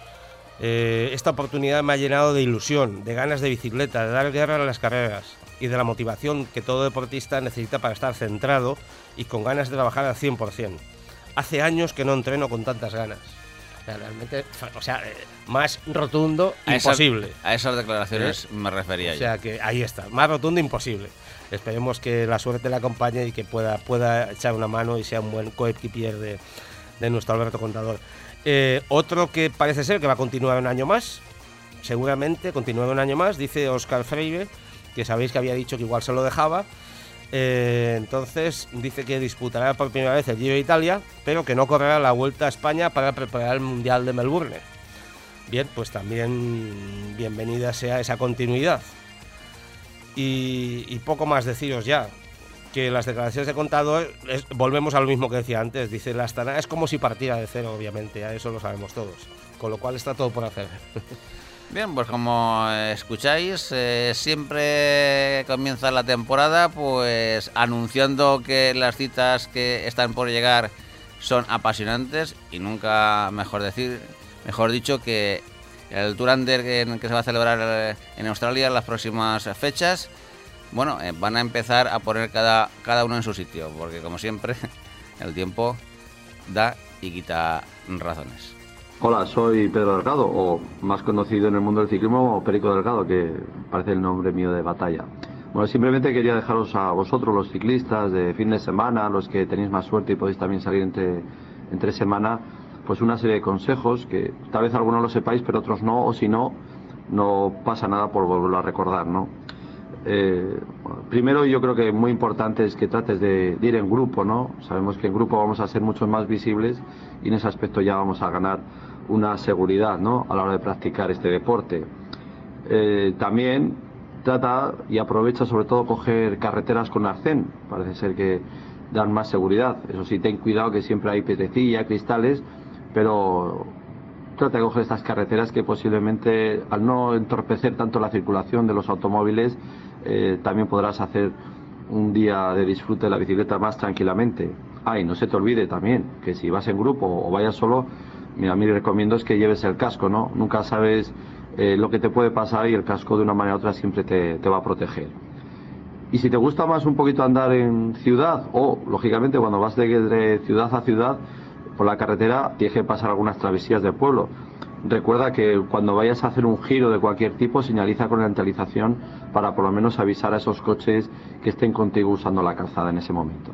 [SPEAKER 3] Eh, esta oportunidad me ha llenado de ilusión, de ganas de bicicleta, de dar guerra a las carreras y de la motivación que todo deportista necesita para estar centrado y con ganas de trabajar al cien por cien. Hace años que no entreno con tantas ganas. Realmente, o sea, eh, más rotundo,
[SPEAKER 2] a
[SPEAKER 3] imposible.
[SPEAKER 2] Esas, a esas declaraciones ¿Eh? me refería yo.
[SPEAKER 3] O sea yo. que ahí está, más rotundo, imposible. Esperemos que la suerte le acompañe y que pueda, pueda echar una mano y sea un buen coequipier de, de nuestro Alberto Contador. Eh, otro que parece ser que va a continuar un año más, seguramente continuar un año más, dice Óscar Freire, que sabéis que había dicho que igual se lo dejaba. Eh, entonces dice que disputará por primera vez el Giro de Italia, pero que no correrá la Vuelta a España para preparar el Mundial de Melbourne. Bien, pues también bienvenida sea esa continuidad. Y, y poco más deciros ya, que las declaraciones de Contador, es, volvemos a lo mismo que decía antes, dice la Astana es como si partiera de cero, obviamente, a eso lo sabemos todos, con lo cual está todo por hacer.
[SPEAKER 2] Bien, pues como escucháis, eh, siempre comienza la temporada pues anunciando que las citas que están por llegar son apasionantes y nunca mejor decir, mejor dicho que el Tour Under que, que se va a celebrar en Australia en las próximas fechas, bueno, eh, van a empezar a poner cada, cada uno en su sitio, porque como siempre el tiempo da y quita razones.
[SPEAKER 1] Hola, soy Pedro Delgado, o más conocido en el mundo del ciclismo como Perico Delgado, que parece el nombre mío de batalla. Bueno, simplemente quería dejaros a vosotros, los ciclistas de fin de semana, los que tenéis más suerte y podéis también salir entre, entre semana, pues una serie de consejos que tal vez algunos lo sepáis, pero otros no, o si no, no pasa nada por volverlo a recordar, ¿no? Eh, bueno, primero yo creo que muy importante es que trates de, de ir en grupo, ¿no? Sabemos que en grupo vamos a ser mucho más visibles y en ese aspecto ya vamos a ganar una seguridad, ¿no? A la hora de practicar este deporte. Eh, también trata y aprovecha sobre todo coger carreteras con arcén, parece ser que dan más seguridad. Eso sí, ten cuidado que siempre hay piedrecilla, cristales, pero trata de coger estas carreteras que posiblemente al no entorpecer tanto la circulación de los automóviles eh, también podrás hacer un día de disfrute de la bicicleta más tranquilamente. Ah, y no se te olvide también que si vas en grupo o vayas solo, mira, a mí recomiendo es que lleves el casco, ¿no? Nunca sabes eh, lo que te puede pasar y el casco de una manera u otra siempre te, te va a proteger. Y si te gusta más un poquito andar en ciudad o, lógicamente, cuando vas de, de ciudad a ciudad, por la carretera, tienes que pasar algunas travesías del pueblo. Recuerda que cuando vayas a hacer un giro de cualquier tipo, señaliza con la antalización para por lo menos avisar a esos coches que estén contigo usando la calzada en ese momento.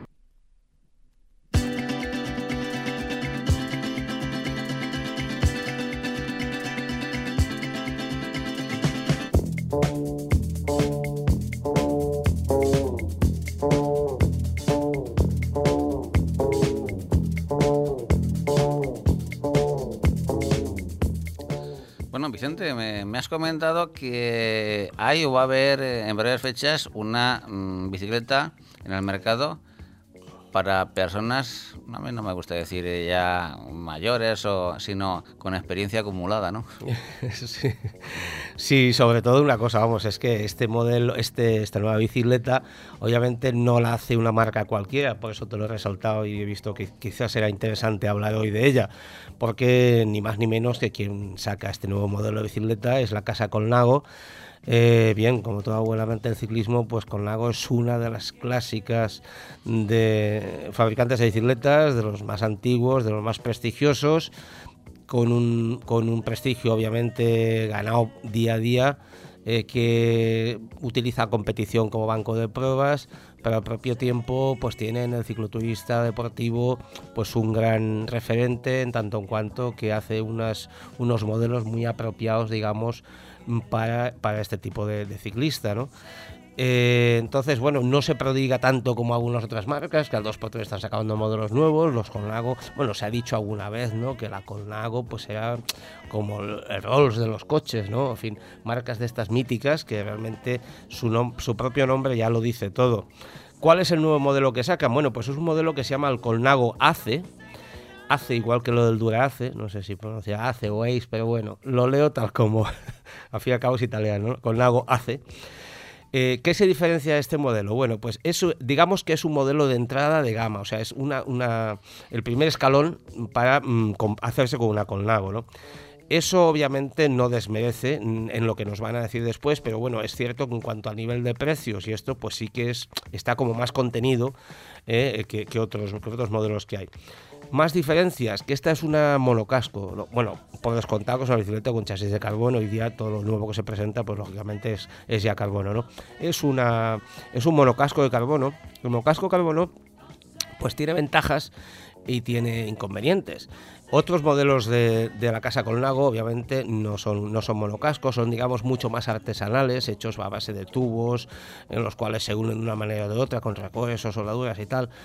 [SPEAKER 2] Vicente, me, me has comentado que hay o va a haber en breves fechas una mmm, bicicleta en el mercado para personas, a mí no me gusta decir ya mayores, o sino con experiencia acumulada, ¿no?
[SPEAKER 3] Sí. Sí, sobre todo una cosa, vamos, es que este modelo, este, esta nueva bicicleta, obviamente no la hace una marca cualquiera, por eso te lo he resaltado y he visto que quizás será interesante hablar hoy de ella, porque ni más ni menos que quien saca este nuevo modelo de bicicleta es la Casa Colnago. Eh, bien, como toda buena amante del ciclismo, pues Colnago es una de las clásicas de fabricantes de bicicletas, de los más antiguos, de los más prestigiosos, con un, con un prestigio obviamente ganado día a día, eh, que utiliza competición como banco de pruebas, pero al propio tiempo pues tiene en el cicloturista deportivo pues un gran referente en tanto en cuanto que hace unas, unos modelos muy apropiados, digamos, para, para este tipo de, de ciclista, ¿no? Eh, entonces, bueno, no se prodiga tanto como algunas otras marcas, que al dos por tres están sacando modelos nuevos. Los Colnago, bueno, se ha dicho alguna vez, ¿no?, que la Colnago pues era como el Rolls de los coches, ¿no? En fin, marcas de estas míticas que realmente su, nom- su propio nombre ya lo dice todo. ¿Cuál es el nuevo modelo que sacan? Bueno, pues es un modelo que se llama el Colnago Ace. Ace, igual que lo del Dura-Ace, no sé si pronuncia Ace o Ace, pero bueno, lo leo tal como, al fin y al cabo es italiano, ¿no? Colnago Ace. Eh, ¿Qué se diferencia de este modelo? Bueno, pues eso, digamos que es un modelo de entrada de gama, o sea, es una, una, el primer escalón para mm, con, hacerse con una Colnago, ¿no? Eso obviamente no desmerece en lo que nos van a decir después, pero bueno, es cierto que en cuanto a nivel de precios y esto, pues sí que es, está como más contenido eh, que, que, otros, que otros modelos que hay. Más diferencias, que esta es una monocasco, bueno, por descontado que es una bicicleta con chasis de carbono. Hoy día todo lo nuevo que se presenta, pues lógicamente es, es ya carbono, ¿no? Es, una, es un monocasco de carbono. El monocasco de carbono pues tiene ventajas y tiene inconvenientes. Otros modelos de, de la Casa Colnago obviamente no son, no son monocascos, son digamos mucho más artesanales, hechos a base de tubos, en los cuales se unen de una manera o de otra, con recuerdos, soldaduras y tal.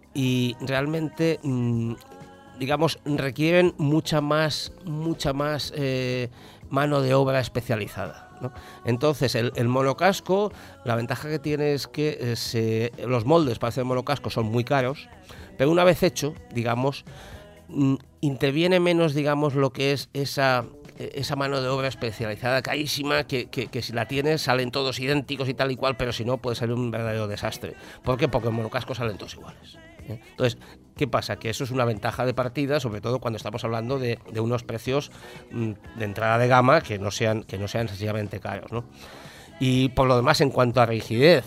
[SPEAKER 3] Y realmente, mmm, digamos, requieren mucha más, mucha más eh, mano de obra especializada, ¿no? Entonces, el, el monocasco, la ventaja que tiene es que eh, se, los moldes para hacer monocasco son muy caros, pero una vez hecho, digamos, mmm, interviene menos, digamos, lo que es esa... esa mano de obra especializada carísima que, que, que si la tienes salen todos idénticos y tal y cual, pero si no puede salir un verdadero desastre. ¿Por qué? Porque en monocasco salen todos iguales, ¿eh? Entonces, ¿qué pasa? Que eso es una ventaja de partida, sobre todo cuando estamos hablando de, de unos precios mmm, de entrada de gama que no sean, que no sean excesivamente caros, ¿no? Y por lo demás, en cuanto a rigidez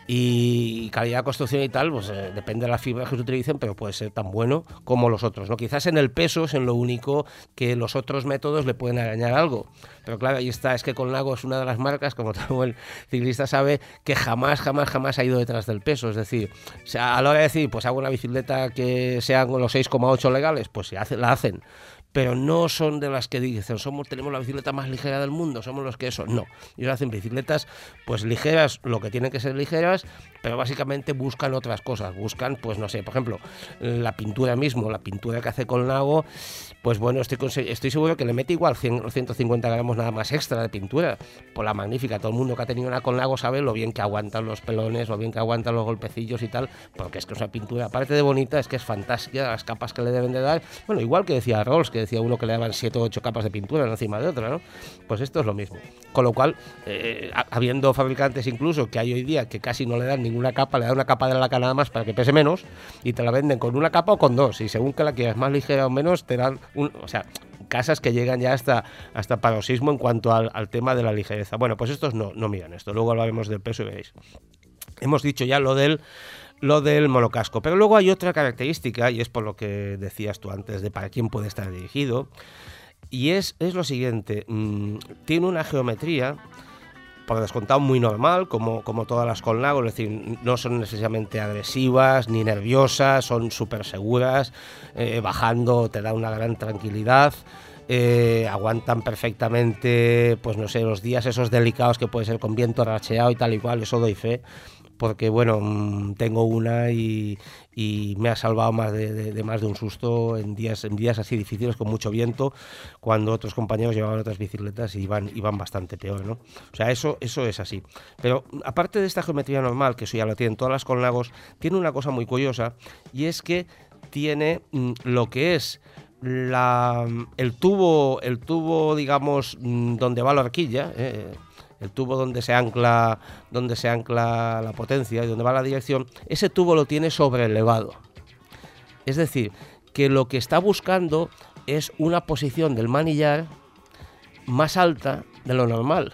[SPEAKER 3] y calidad de construcción y tal, pues eh, depende de las fibras que se utilicen, pero puede ser tan bueno como los otros, ¿no? Quizás en el peso es en lo único que los otros métodos le pueden arañar algo, pero claro, ahí está, es que Colnago es una de las marcas, como todo el ciclista sabe, que jamás, jamás, jamás ha ido detrás del peso, es decir, o sea, a la hora de decir, pues hago una bicicleta que sean los seis coma ocho legales, pues se hace, la hacen, pero no son de las que dicen, somos, tenemos la bicicleta más ligera del mundo, somos los que eso, no. Ellos hacen bicicletas pues ligeras, lo que tienen que ser ligeras, pero básicamente buscan otras cosas, buscan, pues no sé, por ejemplo, la pintura mismo, la pintura que hace Colnago, pues bueno, estoy, estoy seguro que le mete igual cien o ciento cincuenta gramos nada más extra de pintura, por la magnífica, todo el mundo que ha tenido una Colnago sabe lo bien que aguantan los pelones, lo bien que aguantan los golpecillos y tal, porque es que es una pintura, aparte de bonita, es que es fantástica, las capas que le deben de dar, bueno, igual que decía Rolls, que decía uno que le daban siete o ocho capas de pintura encima de otra, ¿no? Pues esto es lo mismo. Con lo cual, eh, habiendo fabricantes incluso que hay hoy día que casi no le dan ninguna capa, le dan una capa de laca nada más para que pese menos y te la venden con una capa o con dos, y según que la quieras más ligera o menos, te dan un... O sea, casas que llegan ya hasta, hasta paroxismo en cuanto al, al tema de la ligereza. Bueno, pues estos no, no miran esto. Luego hablaremos del peso y veréis. Hemos dicho ya lo del lo del monocasco. Pero luego hay otra característica, y es por lo que decías tú antes de para quién puede estar dirigido, y es, es lo siguiente, mmm, tiene una geometría, por descontado, muy normal, como, como todas las Colnago, es decir, no son necesariamente agresivas ni nerviosas, son súper seguras, eh, bajando te da una gran tranquilidad, eh, aguantan perfectamente, pues no sé, los días esos delicados que puede ser con viento racheado y tal y cual, eso doy fe, porque bueno, tengo una y, y me ha salvado más de, de, de más de un susto en días, en días así difíciles con mucho viento, cuando otros compañeros llevaban otras bicicletas y iban, iban bastante peor, ¿no? O sea, eso, eso es así. Pero aparte de esta geometría normal, que eso ya lo tienen todas las Colnagos, tiene una cosa muy curiosa, y es que tiene mm, lo que es la, el tubo, el tubo, digamos, mm, donde va la horquilla, eh, el tubo donde se ancla donde se ancla la potencia y donde va la dirección, ese tubo lo tiene sobrelevado. Es decir, que lo que está buscando es una posición del manillar más alta de lo normal.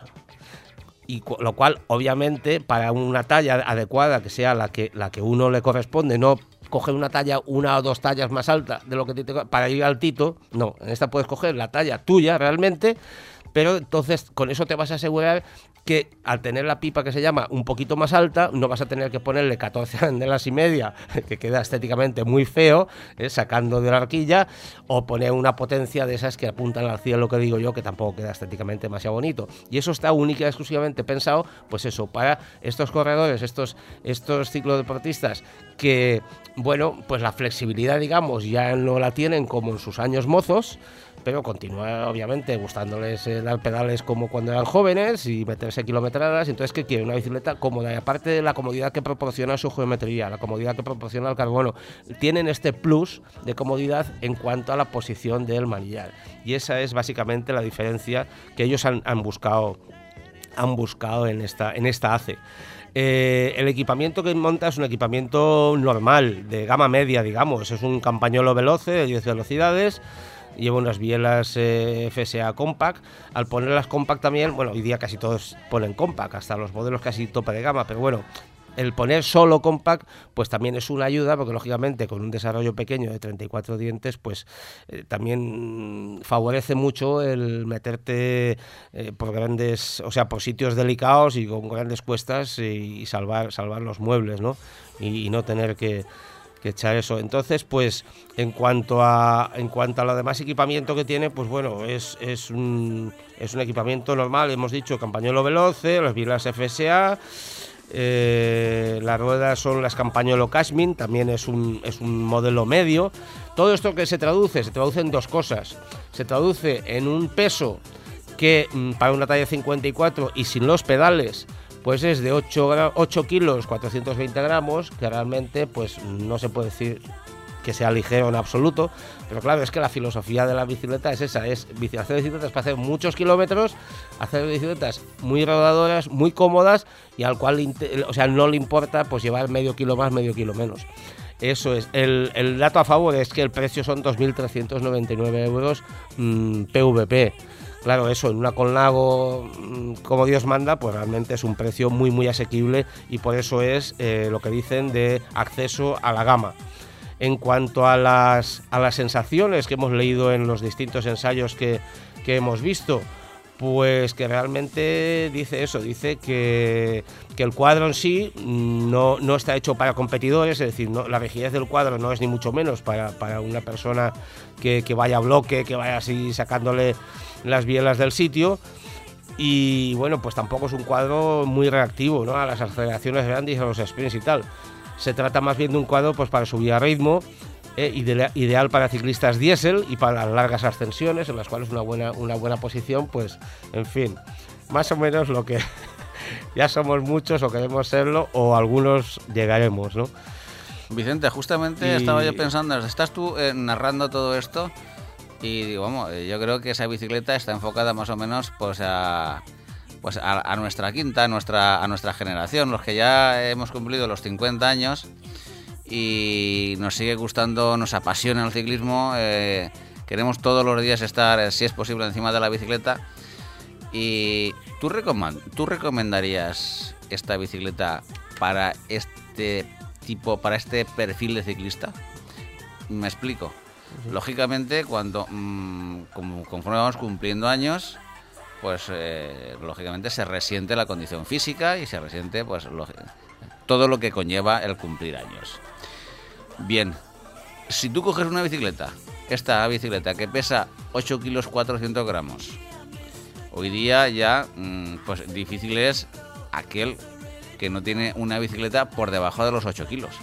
[SPEAKER 3] Y lo cual, obviamente, para una talla adecuada, que sea la que, la que uno le corresponde, no coger una talla una o dos tallas más alta de lo que te, para ir altito, no, en esta puedes coger la talla tuya realmente, pero entonces con eso te vas a asegurar que al tener la pipa, que se llama, un poquito más alta, no vas a tener que ponerle catorce arandelas y media, que queda estéticamente muy feo, ¿eh? Sacando de la horquilla, o poner una potencia de esas que apuntan al cielo, que digo yo, que tampoco queda estéticamente demasiado bonito. Y eso está única y exclusivamente pensado, pues eso, para estos corredores, estos, estos ciclodeportistas que, bueno, pues la flexibilidad, digamos, ya no la tienen como en sus años mozos, pero continúa obviamente gustándoles eh, dar pedales como cuando eran jóvenes y meterse kilometradas. Entonces, ¿qué quiere? Una bicicleta cómoda, y aparte de la comodidad que proporciona su geometría, la comodidad que proporciona el carbono, tienen este plus de comodidad en cuanto a la posición del manillar, y esa es básicamente la diferencia que ellos han, han buscado han buscado en esta, en esta A C E. Eh, el equipamiento que monta es un equipamiento normal, de gama media, digamos, es un campañolo Veloce de diez velocidades. Lleva unas bielas eh, F S A Compact. Al ponerlas Compact también, bueno, hoy día casi todos ponen Compact, hasta los modelos casi tope de gama, pero bueno, el poner solo Compact pues también es una ayuda, porque lógicamente con un desarrollo pequeño de treinta y cuatro dientes pues eh, también favorece mucho el meterte eh, por grandes, o sea, por sitios delicados y con grandes cuestas, y, y salvar, salvar los muebles, ¿no? Y, y no tener que que echar eso. Entonces, pues en cuanto a en cuanto a lo demás equipamiento que tiene, pues bueno, es, es un es un equipamiento normal, hemos dicho, campañolo Veloce, las bielas F S A, eh, las ruedas son las campañolo Cashmin, también es un es un modelo medio. Todo esto que se traduce, se traduce en dos cosas. Se traduce en un peso que para una talla cincuenta y cuatro y sin los pedales, pues es de ocho kilos, cuatrocientos veinte gramos, que realmente pues no se puede decir que sea ligero en absoluto, pero claro, es que la filosofía de la bicicleta es esa, es hacer bicicletas para hacer muchos kilómetros, hacer bicicletas muy rodadoras, muy cómodas, y al cual, o sea, no le importa pues llevar medio kilo más, medio kilo menos. Eso es. El, el dato a favor es que el precio son dos mil trescientos noventa y nueve euros mmm, P V P. Claro, eso, en una Colnago, como Dios manda, pues realmente es un precio muy, muy asequible, y por eso es eh, lo que dicen de acceso a la gama. En cuanto a las, a las sensaciones que hemos leído en los distintos ensayos que, que hemos visto, pues que realmente dice eso, dice que, que el cuadro en sí no, no está hecho para competidores, es decir, no, la rigidez del cuadro no es ni mucho menos para, para una persona que, que vaya a bloque, que vaya así sacándole las bielas del sitio, y bueno, pues tampoco es un cuadro muy reactivo, ¿no?, a las aceleraciones grandes y a los sprints y tal. Se trata más bien de un cuadro pues para subir a ritmo, eh, ide- ideal para ciclistas diésel y para las largas ascensiones, en las cuales una buena, una buena posición, pues en fin, más o menos lo que ya somos muchos o queremos serlo, o algunos llegaremos, ¿no?
[SPEAKER 2] Vicente, justamente y... estaba yo pensando, estás tú eh, narrando todo esto, y digo, vamos, yo creo que esa bicicleta está enfocada más o menos pues a, pues a, a nuestra quinta, a nuestra, a nuestra generación, los que ya hemos cumplido los cincuenta años y nos sigue gustando, nos apasiona el ciclismo, eh, queremos todos los días estar, si es posible, encima de la bicicleta. Y ¿tú, recomend- ¿tú recomendarías esta bicicleta para este tipo, para este perfil de ciclista? Me explico. Lógicamente, cuando mmm, como, conforme vamos cumpliendo años, pues eh, lógicamente se resiente la condición física y se resiente pues lo, todo lo que conlleva el cumplir años. Bien, si tú coges una bicicleta, esta bicicleta que pesa ocho kilos cuatrocientos gramos, hoy día ya mmm, pues difícil es aquel que no tiene una bicicleta por debajo de los ocho kilos.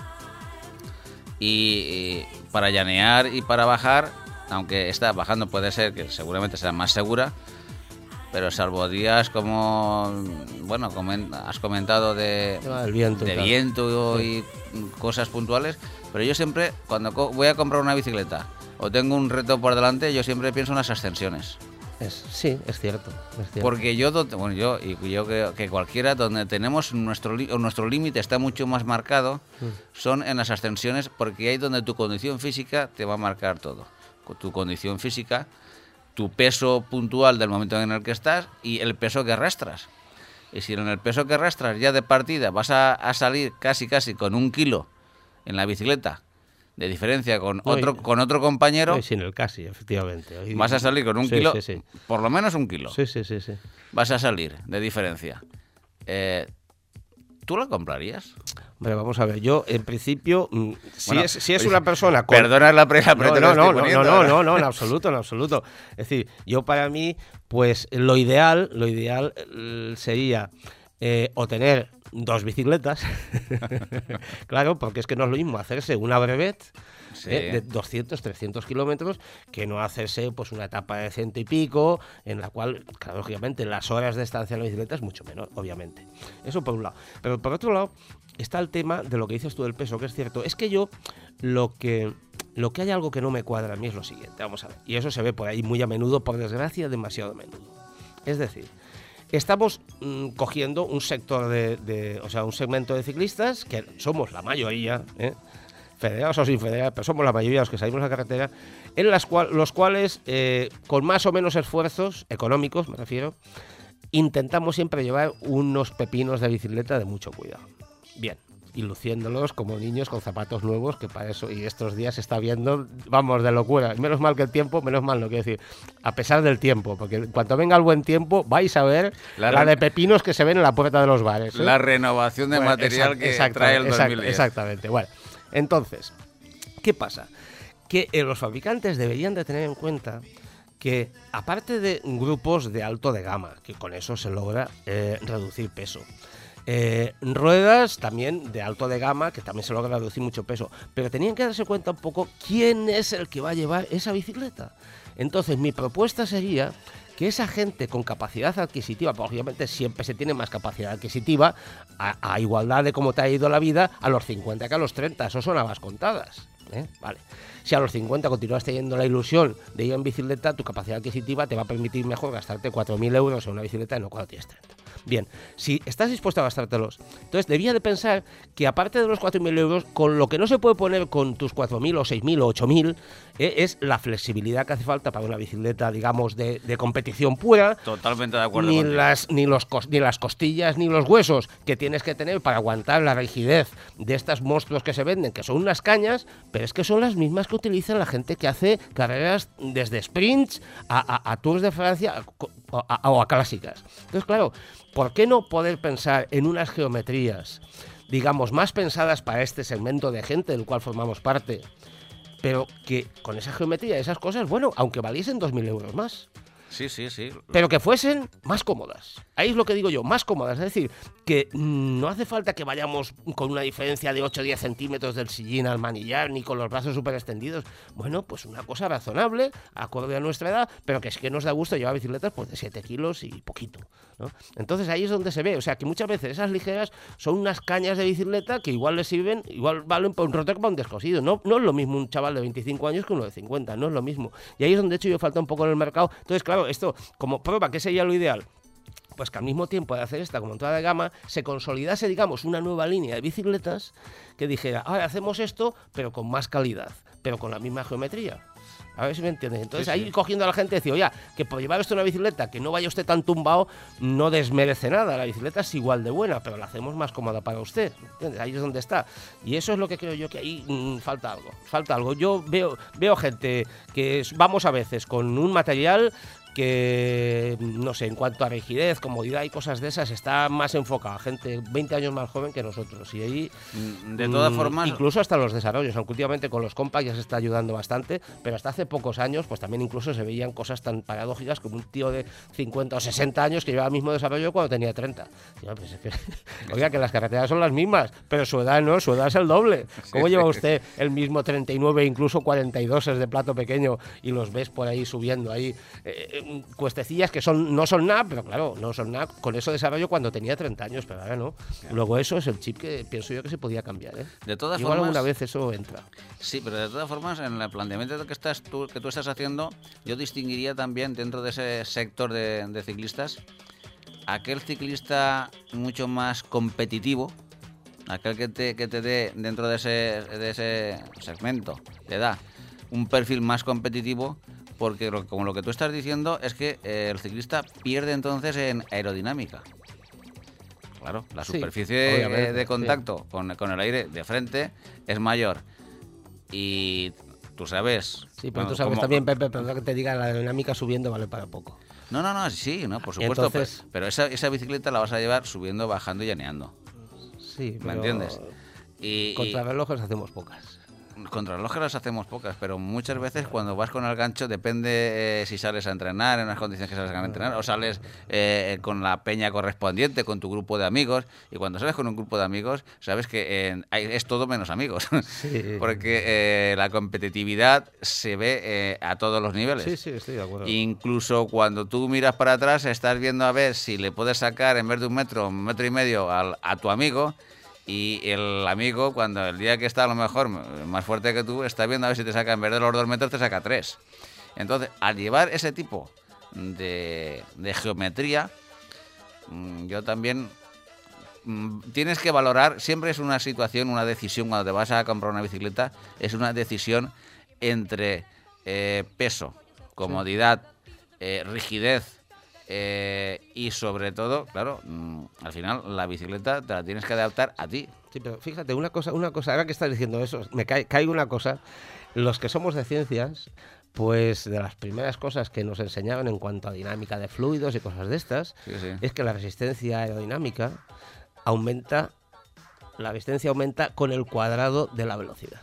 [SPEAKER 2] Y, y para llanear y para bajar, aunque está bajando puede ser que seguramente sea más segura, pero salvo días como, bueno, coment, has comentado de,
[SPEAKER 3] el viento,
[SPEAKER 2] de
[SPEAKER 3] claro.
[SPEAKER 2] viento
[SPEAKER 3] sí.
[SPEAKER 2] y cosas puntuales, pero yo siempre, cuando co- voy a comprar una bicicleta o tengo un reto por delante, yo siempre pienso en las ascensiones.
[SPEAKER 3] Es, sí, es cierto, es cierto.
[SPEAKER 2] Porque yo, bueno, yo y yo creo que cualquiera donde tenemos nuestro nuestro límite está mucho más marcado, mm. son en las ascensiones, porque ahí donde tu condición física te va a marcar todo. Tu condición física, tu peso puntual del momento en el que estás y el peso que arrastras. Y si en el peso que arrastras ya de partida vas a, a salir casi casi con un kilo en la bicicleta de diferencia con
[SPEAKER 3] Hoy,
[SPEAKER 2] otro con otro compañero,
[SPEAKER 3] hoy sin el casi, efectivamente. Hoy,
[SPEAKER 2] vas a salir con un
[SPEAKER 3] sí,
[SPEAKER 2] kilo,
[SPEAKER 3] sí, sí.
[SPEAKER 2] por lo menos un kilo.
[SPEAKER 3] Sí, sí, sí, sí.
[SPEAKER 2] Vas a salir de diferencia. Eh, ¿Tú la comprarías?
[SPEAKER 3] Hombre, vamos a ver, yo en principio, si,
[SPEAKER 2] bueno,
[SPEAKER 3] es, si es
[SPEAKER 2] oye,
[SPEAKER 3] una persona con...
[SPEAKER 2] Perdona la presa, pero
[SPEAKER 3] no,
[SPEAKER 2] te
[SPEAKER 3] no,
[SPEAKER 2] lo estoy
[SPEAKER 3] no, no,
[SPEAKER 2] poniendo,
[SPEAKER 3] no,
[SPEAKER 2] ¿eh?
[SPEAKER 3] no, no, en absoluto, en absoluto. Es decir, yo para mí, pues lo ideal, lo ideal sería eh, o tener dos bicicletas, claro, porque es que no es lo mismo hacerse una brevet
[SPEAKER 2] sí.
[SPEAKER 3] eh, de doscientos, trescientos kilómetros que no hacerse pues una etapa de ciento y pico, en la cual, claro, lógicamente, las horas de estancia en la bicicleta es mucho menor, obviamente. Eso por un lado. Pero por otro lado, está el tema de lo que dices tú del peso, que es cierto. Es que yo, lo que... Lo que hay algo que no me cuadra a mí es lo siguiente, vamos a ver. Y eso se ve por ahí muy a menudo, por desgracia, demasiado a menudo. Es decir, estamos mmm, cogiendo un sector de, de, o sea, un segmento de ciclistas, que somos la mayoría, ¿eh? federados o sin federar, pero somos la mayoría los que salimos a la carretera, en las cual, los cuales, eh, con más o menos esfuerzos económicos, me refiero, intentamos siempre llevar unos pepinos de bicicleta de mucho cuidado. Bien. Y luciéndolos como niños con zapatos nuevos, que para eso, y estos días se está viendo, vamos, de locura. Menos mal que el tiempo, menos mal, no quiero decir, a pesar del tiempo, porque en cuanto venga el buen tiempo, vais a ver la, la de pepinos que se ven en la puerta de los bares, ¿eh?
[SPEAKER 2] La renovación de bueno, material exact, que exact, trae el dos mil diez.
[SPEAKER 3] Exactamente, bueno. Entonces, ¿qué pasa? Que eh, los fabricantes deberían de tener en cuenta que, aparte de grupos de alto de gama, que con eso se logra eh, reducir peso, Eh, ruedas también de alto de gama, que también se logra reducir mucho peso, pero tenían que darse cuenta un poco quién es el que va a llevar esa bicicleta. Entonces mi propuesta sería que esa gente con capacidad adquisitiva, pues obviamente siempre se tiene más capacidad adquisitiva, a, a igualdad de cómo te ha ido la vida a los cincuenta que a los treinta, eso son habas contadas, ¿eh? Vale. Si a los cincuenta continúas teniendo la ilusión de ir en bicicleta, tu capacidad adquisitiva te va a permitir mejor gastarte cuatro mil euros en una bicicleta y no cuando tienes treinta. Bien, si estás dispuesto a gastártelos, entonces debía de pensar que aparte de los cuatro mil euros, con lo que no se puede poner con tus cuatro mil o seis mil o ocho mil, eh, es la flexibilidad que hace falta para una bicicleta, digamos, de, de competición pura.
[SPEAKER 2] Totalmente de acuerdo
[SPEAKER 3] ni
[SPEAKER 2] contigo.
[SPEAKER 3] las ni los ni las costillas ni los huesos que tienes que tener para aguantar la rigidez de estos monstruos que se venden, que son unas cañas, pero es que son las mismas que utilizan la gente que hace carreras desde sprints a, a, a Tours de Francia o a, a, a clásicas. Entonces, claro, ¿por qué no poder pensar en unas geometrías, digamos, más pensadas para este segmento de gente del cual formamos parte, pero que con esa geometría, esas cosas, bueno, aunque valiesen dos mil euros más?
[SPEAKER 2] Sí, sí, sí.
[SPEAKER 3] Pero que fuesen más cómodas. Ahí es lo que digo yo, más cómodas. Es decir, que no hace falta que vayamos con una diferencia de ocho o diez centímetros del sillín al manillar, ni con los brazos súper extendidos. Bueno, pues una cosa razonable, acorde a nuestra edad, pero que sí que nos da gusto llevar bicicletas pues de siete kilos y poquito, ¿no? Entonces ahí es donde se ve. O sea, que muchas veces esas ligeras son unas cañas de bicicleta que igual les sirven, igual valen para un roto que para un descosido. No, no es lo mismo un chaval de veinticinco años que uno de cincuenta, no es lo mismo. Y ahí es donde, de hecho, yo falta un poco en el mercado. Entonces, claro, esto, como prueba, ¿qué sería lo ideal? Pues que al mismo tiempo de hacer esta como entrada de gama, se consolidase, digamos, una nueva línea de bicicletas que dijera, ahora hacemos esto, pero con más calidad, pero con la misma geometría. A ver si me entiendes. Entonces
[SPEAKER 2] Sí,
[SPEAKER 3] ahí
[SPEAKER 2] sí.
[SPEAKER 3] cogiendo a la gente decir, oye, que por llevar usted una bicicleta, que no vaya usted tan tumbado, no desmerece nada. La bicicleta es igual de buena, pero la hacemos más cómoda para usted. ¿Entiendes? Ahí es donde está. Y eso es lo que creo yo que ahí mmm, falta algo. Falta algo. Yo veo, veo gente que es- vamos a veces con un material que, no sé, en cuanto a rigidez, comodidad y cosas de esas, está más enfocada. Gente veinte años más joven que nosotros. Y ahí,
[SPEAKER 2] De todas
[SPEAKER 3] mm,
[SPEAKER 2] formas,
[SPEAKER 3] incluso hasta los desarrollos, aunque últimamente con los compact ya se está ayudando bastante, pero hasta hace pocos años, pues también incluso se veían cosas tan paradójicas como un tío de cincuenta o sesenta años que llevaba el mismo desarrollo cuando tenía treinta. Y, pues, es que, oiga, que las carreteras son las mismas, pero su edad no, su edad es el doble. ¿Cómo
[SPEAKER 2] Sí,
[SPEAKER 3] lleva
[SPEAKER 2] sí.
[SPEAKER 3] usted el mismo treinta y nueve, incluso cuarenta y dos de plato pequeño y los ves por ahí subiendo ahí? Eh, cuestecillas que son no son nada, pero claro, no son nada con eso desarrollo cuando tenía treinta años, pero ahora no. Luego eso es el chip que pienso yo que se podía cambiar, ¿eh?
[SPEAKER 2] de todas
[SPEAKER 3] Igual
[SPEAKER 2] formas,
[SPEAKER 3] alguna vez eso entra.
[SPEAKER 2] sí, pero de todas formas, en el planteamiento que estás tú, que tú estás haciendo, yo distinguiría también dentro de ese sector de, de ciclistas aquel ciclista mucho más competitivo, aquel que te, que te dé dentro de ese, de ese segmento, te da un perfil más competitivo, porque lo- como lo que tú estás diciendo es que eh, el ciclista pierde entonces en aerodinámica. Claro, la
[SPEAKER 3] Sí,
[SPEAKER 2] superficie
[SPEAKER 3] obviamente,
[SPEAKER 2] eh, de
[SPEAKER 3] sí.
[SPEAKER 2] contacto con, con el aire de frente es mayor. Y tú sabes...
[SPEAKER 3] Sí, pero
[SPEAKER 2] bueno,
[SPEAKER 3] tú sabes
[SPEAKER 2] como-
[SPEAKER 3] también, Pepe, pero lo que te diga, la dinámica subiendo vale para poco.
[SPEAKER 2] No, no, no, sí, no, por supuesto.
[SPEAKER 3] Entonces-
[SPEAKER 2] pero pero esa, esa bicicleta la vas a llevar subiendo, bajando y llaneando.
[SPEAKER 3] Sí,
[SPEAKER 2] ¿Me
[SPEAKER 3] pero
[SPEAKER 2] entiendes? Y, y
[SPEAKER 3] Contra relojes hacemos pocas.
[SPEAKER 2] contrarrelojes las hacemos pocas, pero muchas veces cuando vas con el gancho depende eh, si sales a entrenar en unas condiciones que sales a entrenar o sales eh, con la peña correspondiente, con tu grupo de amigos. Y cuando sales con un grupo de amigos, sabes que eh, hay- es todo menos amigos.
[SPEAKER 3] Sí.
[SPEAKER 2] Porque eh, la competitividad se ve eh, a todos los niveles.
[SPEAKER 3] Sí, sí, estoy de acuerdo.
[SPEAKER 2] Incluso cuando tú miras para atrás, estás viendo a ver si le puedes sacar en vez de un metro, un metro y medio al- a tu amigo. Y el amigo, cuando el día que está a lo mejor más fuerte que tú, está viendo a ver si te saca, en vez de los dos metros, te saca tres. Entonces, al llevar ese tipo de, de geometría, mm, yo también... mm, Tienes que valorar, siempre es una situación, una decisión, cuando te vas a comprar una bicicleta, es una decisión entre eh, peso, comodidad, eh, rigidez eh, y sobre todo, claro, mm, al final la bicicleta te la tienes que adaptar a ti.
[SPEAKER 3] Sí, pero fíjate, una cosa, una cosa, ahora que estás diciendo eso, me cae, cae una cosa. Los que somos de ciencias, pues de las primeras cosas que nos enseñaban en cuanto a dinámica de fluidos y cosas de estas,
[SPEAKER 2] Sí, sí.
[SPEAKER 3] es que la resistencia aerodinámica aumenta, la resistencia aumenta con el cuadrado de la velocidad.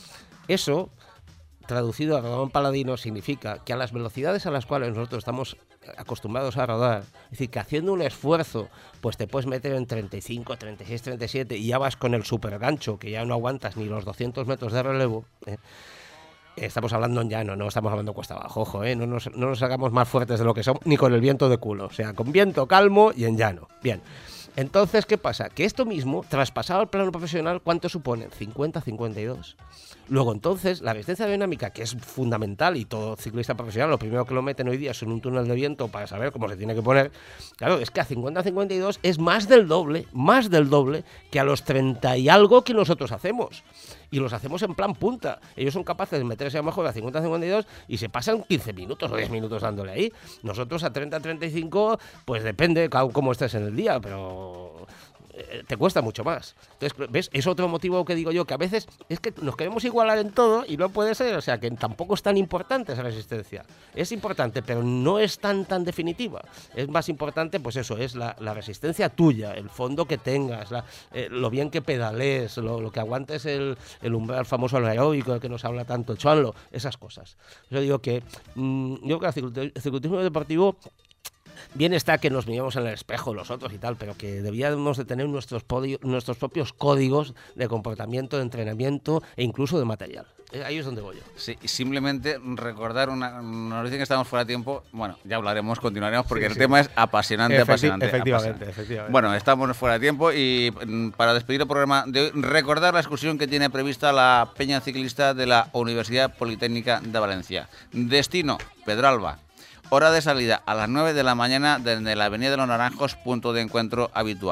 [SPEAKER 3] Eso, traducido a Ramón Paladino, significa que a las velocidades a las cuales nosotros estamos acostumbrados a rodar, es decir, que haciendo un esfuerzo, pues te puedes meter en treinta y cinco, treinta y seis, treinta y siete y ya vas con el supergancho, que ya no aguantas ni los doscientos metros de relevo, ¿eh? Estamos hablando en llano, no estamos hablando cuesta abajo, ojo, ¿eh? no, nos, no nos hagamos más fuertes de lo que somos, ni con el viento de culo, o sea, con viento calmo y en llano. Bien, entonces, ¿qué pasa? Que esto mismo, traspasado al plano profesional, ¿cuánto supone? cincuenta, cincuenta y dos. Luego, entonces, la resistencia aerodinámica, que es fundamental, y todo ciclista profesional, lo primero que lo meten hoy día es en un túnel de viento para saber cómo se tiene que poner. Claro, es que a cincuenta, cincuenta y dos es más del doble, más del doble que a los treinta y algo que nosotros hacemos. Y los hacemos en plan punta. Ellos son capaces de meterse a lo mejor a cincuenta, cincuenta y dos y se pasan quince minutos o diez minutos dándole ahí. Nosotros a treinta, treinta y cinco, pues depende cómo estés en el día, pero eh, te cuesta mucho más. Entonces, ¿ves? Es otro motivo que digo yo, que a veces es que nos queremos igualar en todo y no puede ser. O sea, que tampoco es tan importante esa resistencia. Es importante, pero no es tan tan definitiva. Es más importante, pues eso, es la, la resistencia tuya, el fondo que tengas, la, eh, lo bien que pedales, lo, lo que aguantes el, el umbral famoso aeróbico del que nos habla tanto Chuanlo, esas cosas. Yo digo que mmm, yo creo que el ciclismo deportivo bien está que nos miremos en el espejo los otros y tal, pero que debíamos de tener nuestros, podio, nuestros propios códigos de comportamiento, de entrenamiento e incluso de material. Ahí es donde voy yo.
[SPEAKER 2] Sí, simplemente recordar una... Nos dicen que estamos fuera de tiempo. Bueno, ya hablaremos, continuaremos, porque sí, el sí. tema es apasionante,
[SPEAKER 3] Efecti
[SPEAKER 2] apasionante.
[SPEAKER 3] Efectivamente,
[SPEAKER 2] apasionante.
[SPEAKER 3] efectivamente.
[SPEAKER 2] Bueno, estamos fuera de tiempo y para despedir el programa de hoy, recordar la excursión que tiene prevista la Peña Ciclista de la Universidad Politécnica de Valencia. Destino, Pedralba. Hora de salida a las nueve de la mañana desde la Avenida de los Naranjos, punto de encuentro habitual.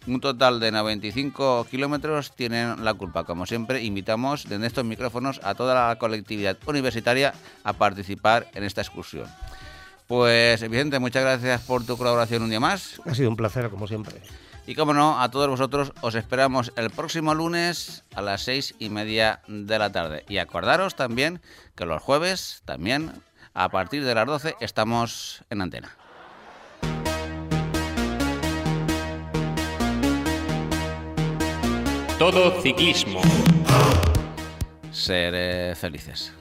[SPEAKER 2] Un total de noventa y cinco kilómetros tienen la culpa. Como siempre, invitamos desde estos micrófonos a toda la colectividad universitaria a participar en esta excursión. Pues, Vicente, muchas gracias por tu colaboración un día más.
[SPEAKER 3] Ha sido un placer, como siempre.
[SPEAKER 2] Y como no, a todos vosotros os esperamos el próximo lunes a las seis y media de la tarde. Y acordaros también que los jueves, también, a partir de las doce, estamos en antena.
[SPEAKER 6] Todo ciclismo.
[SPEAKER 2] Ser eh, felices.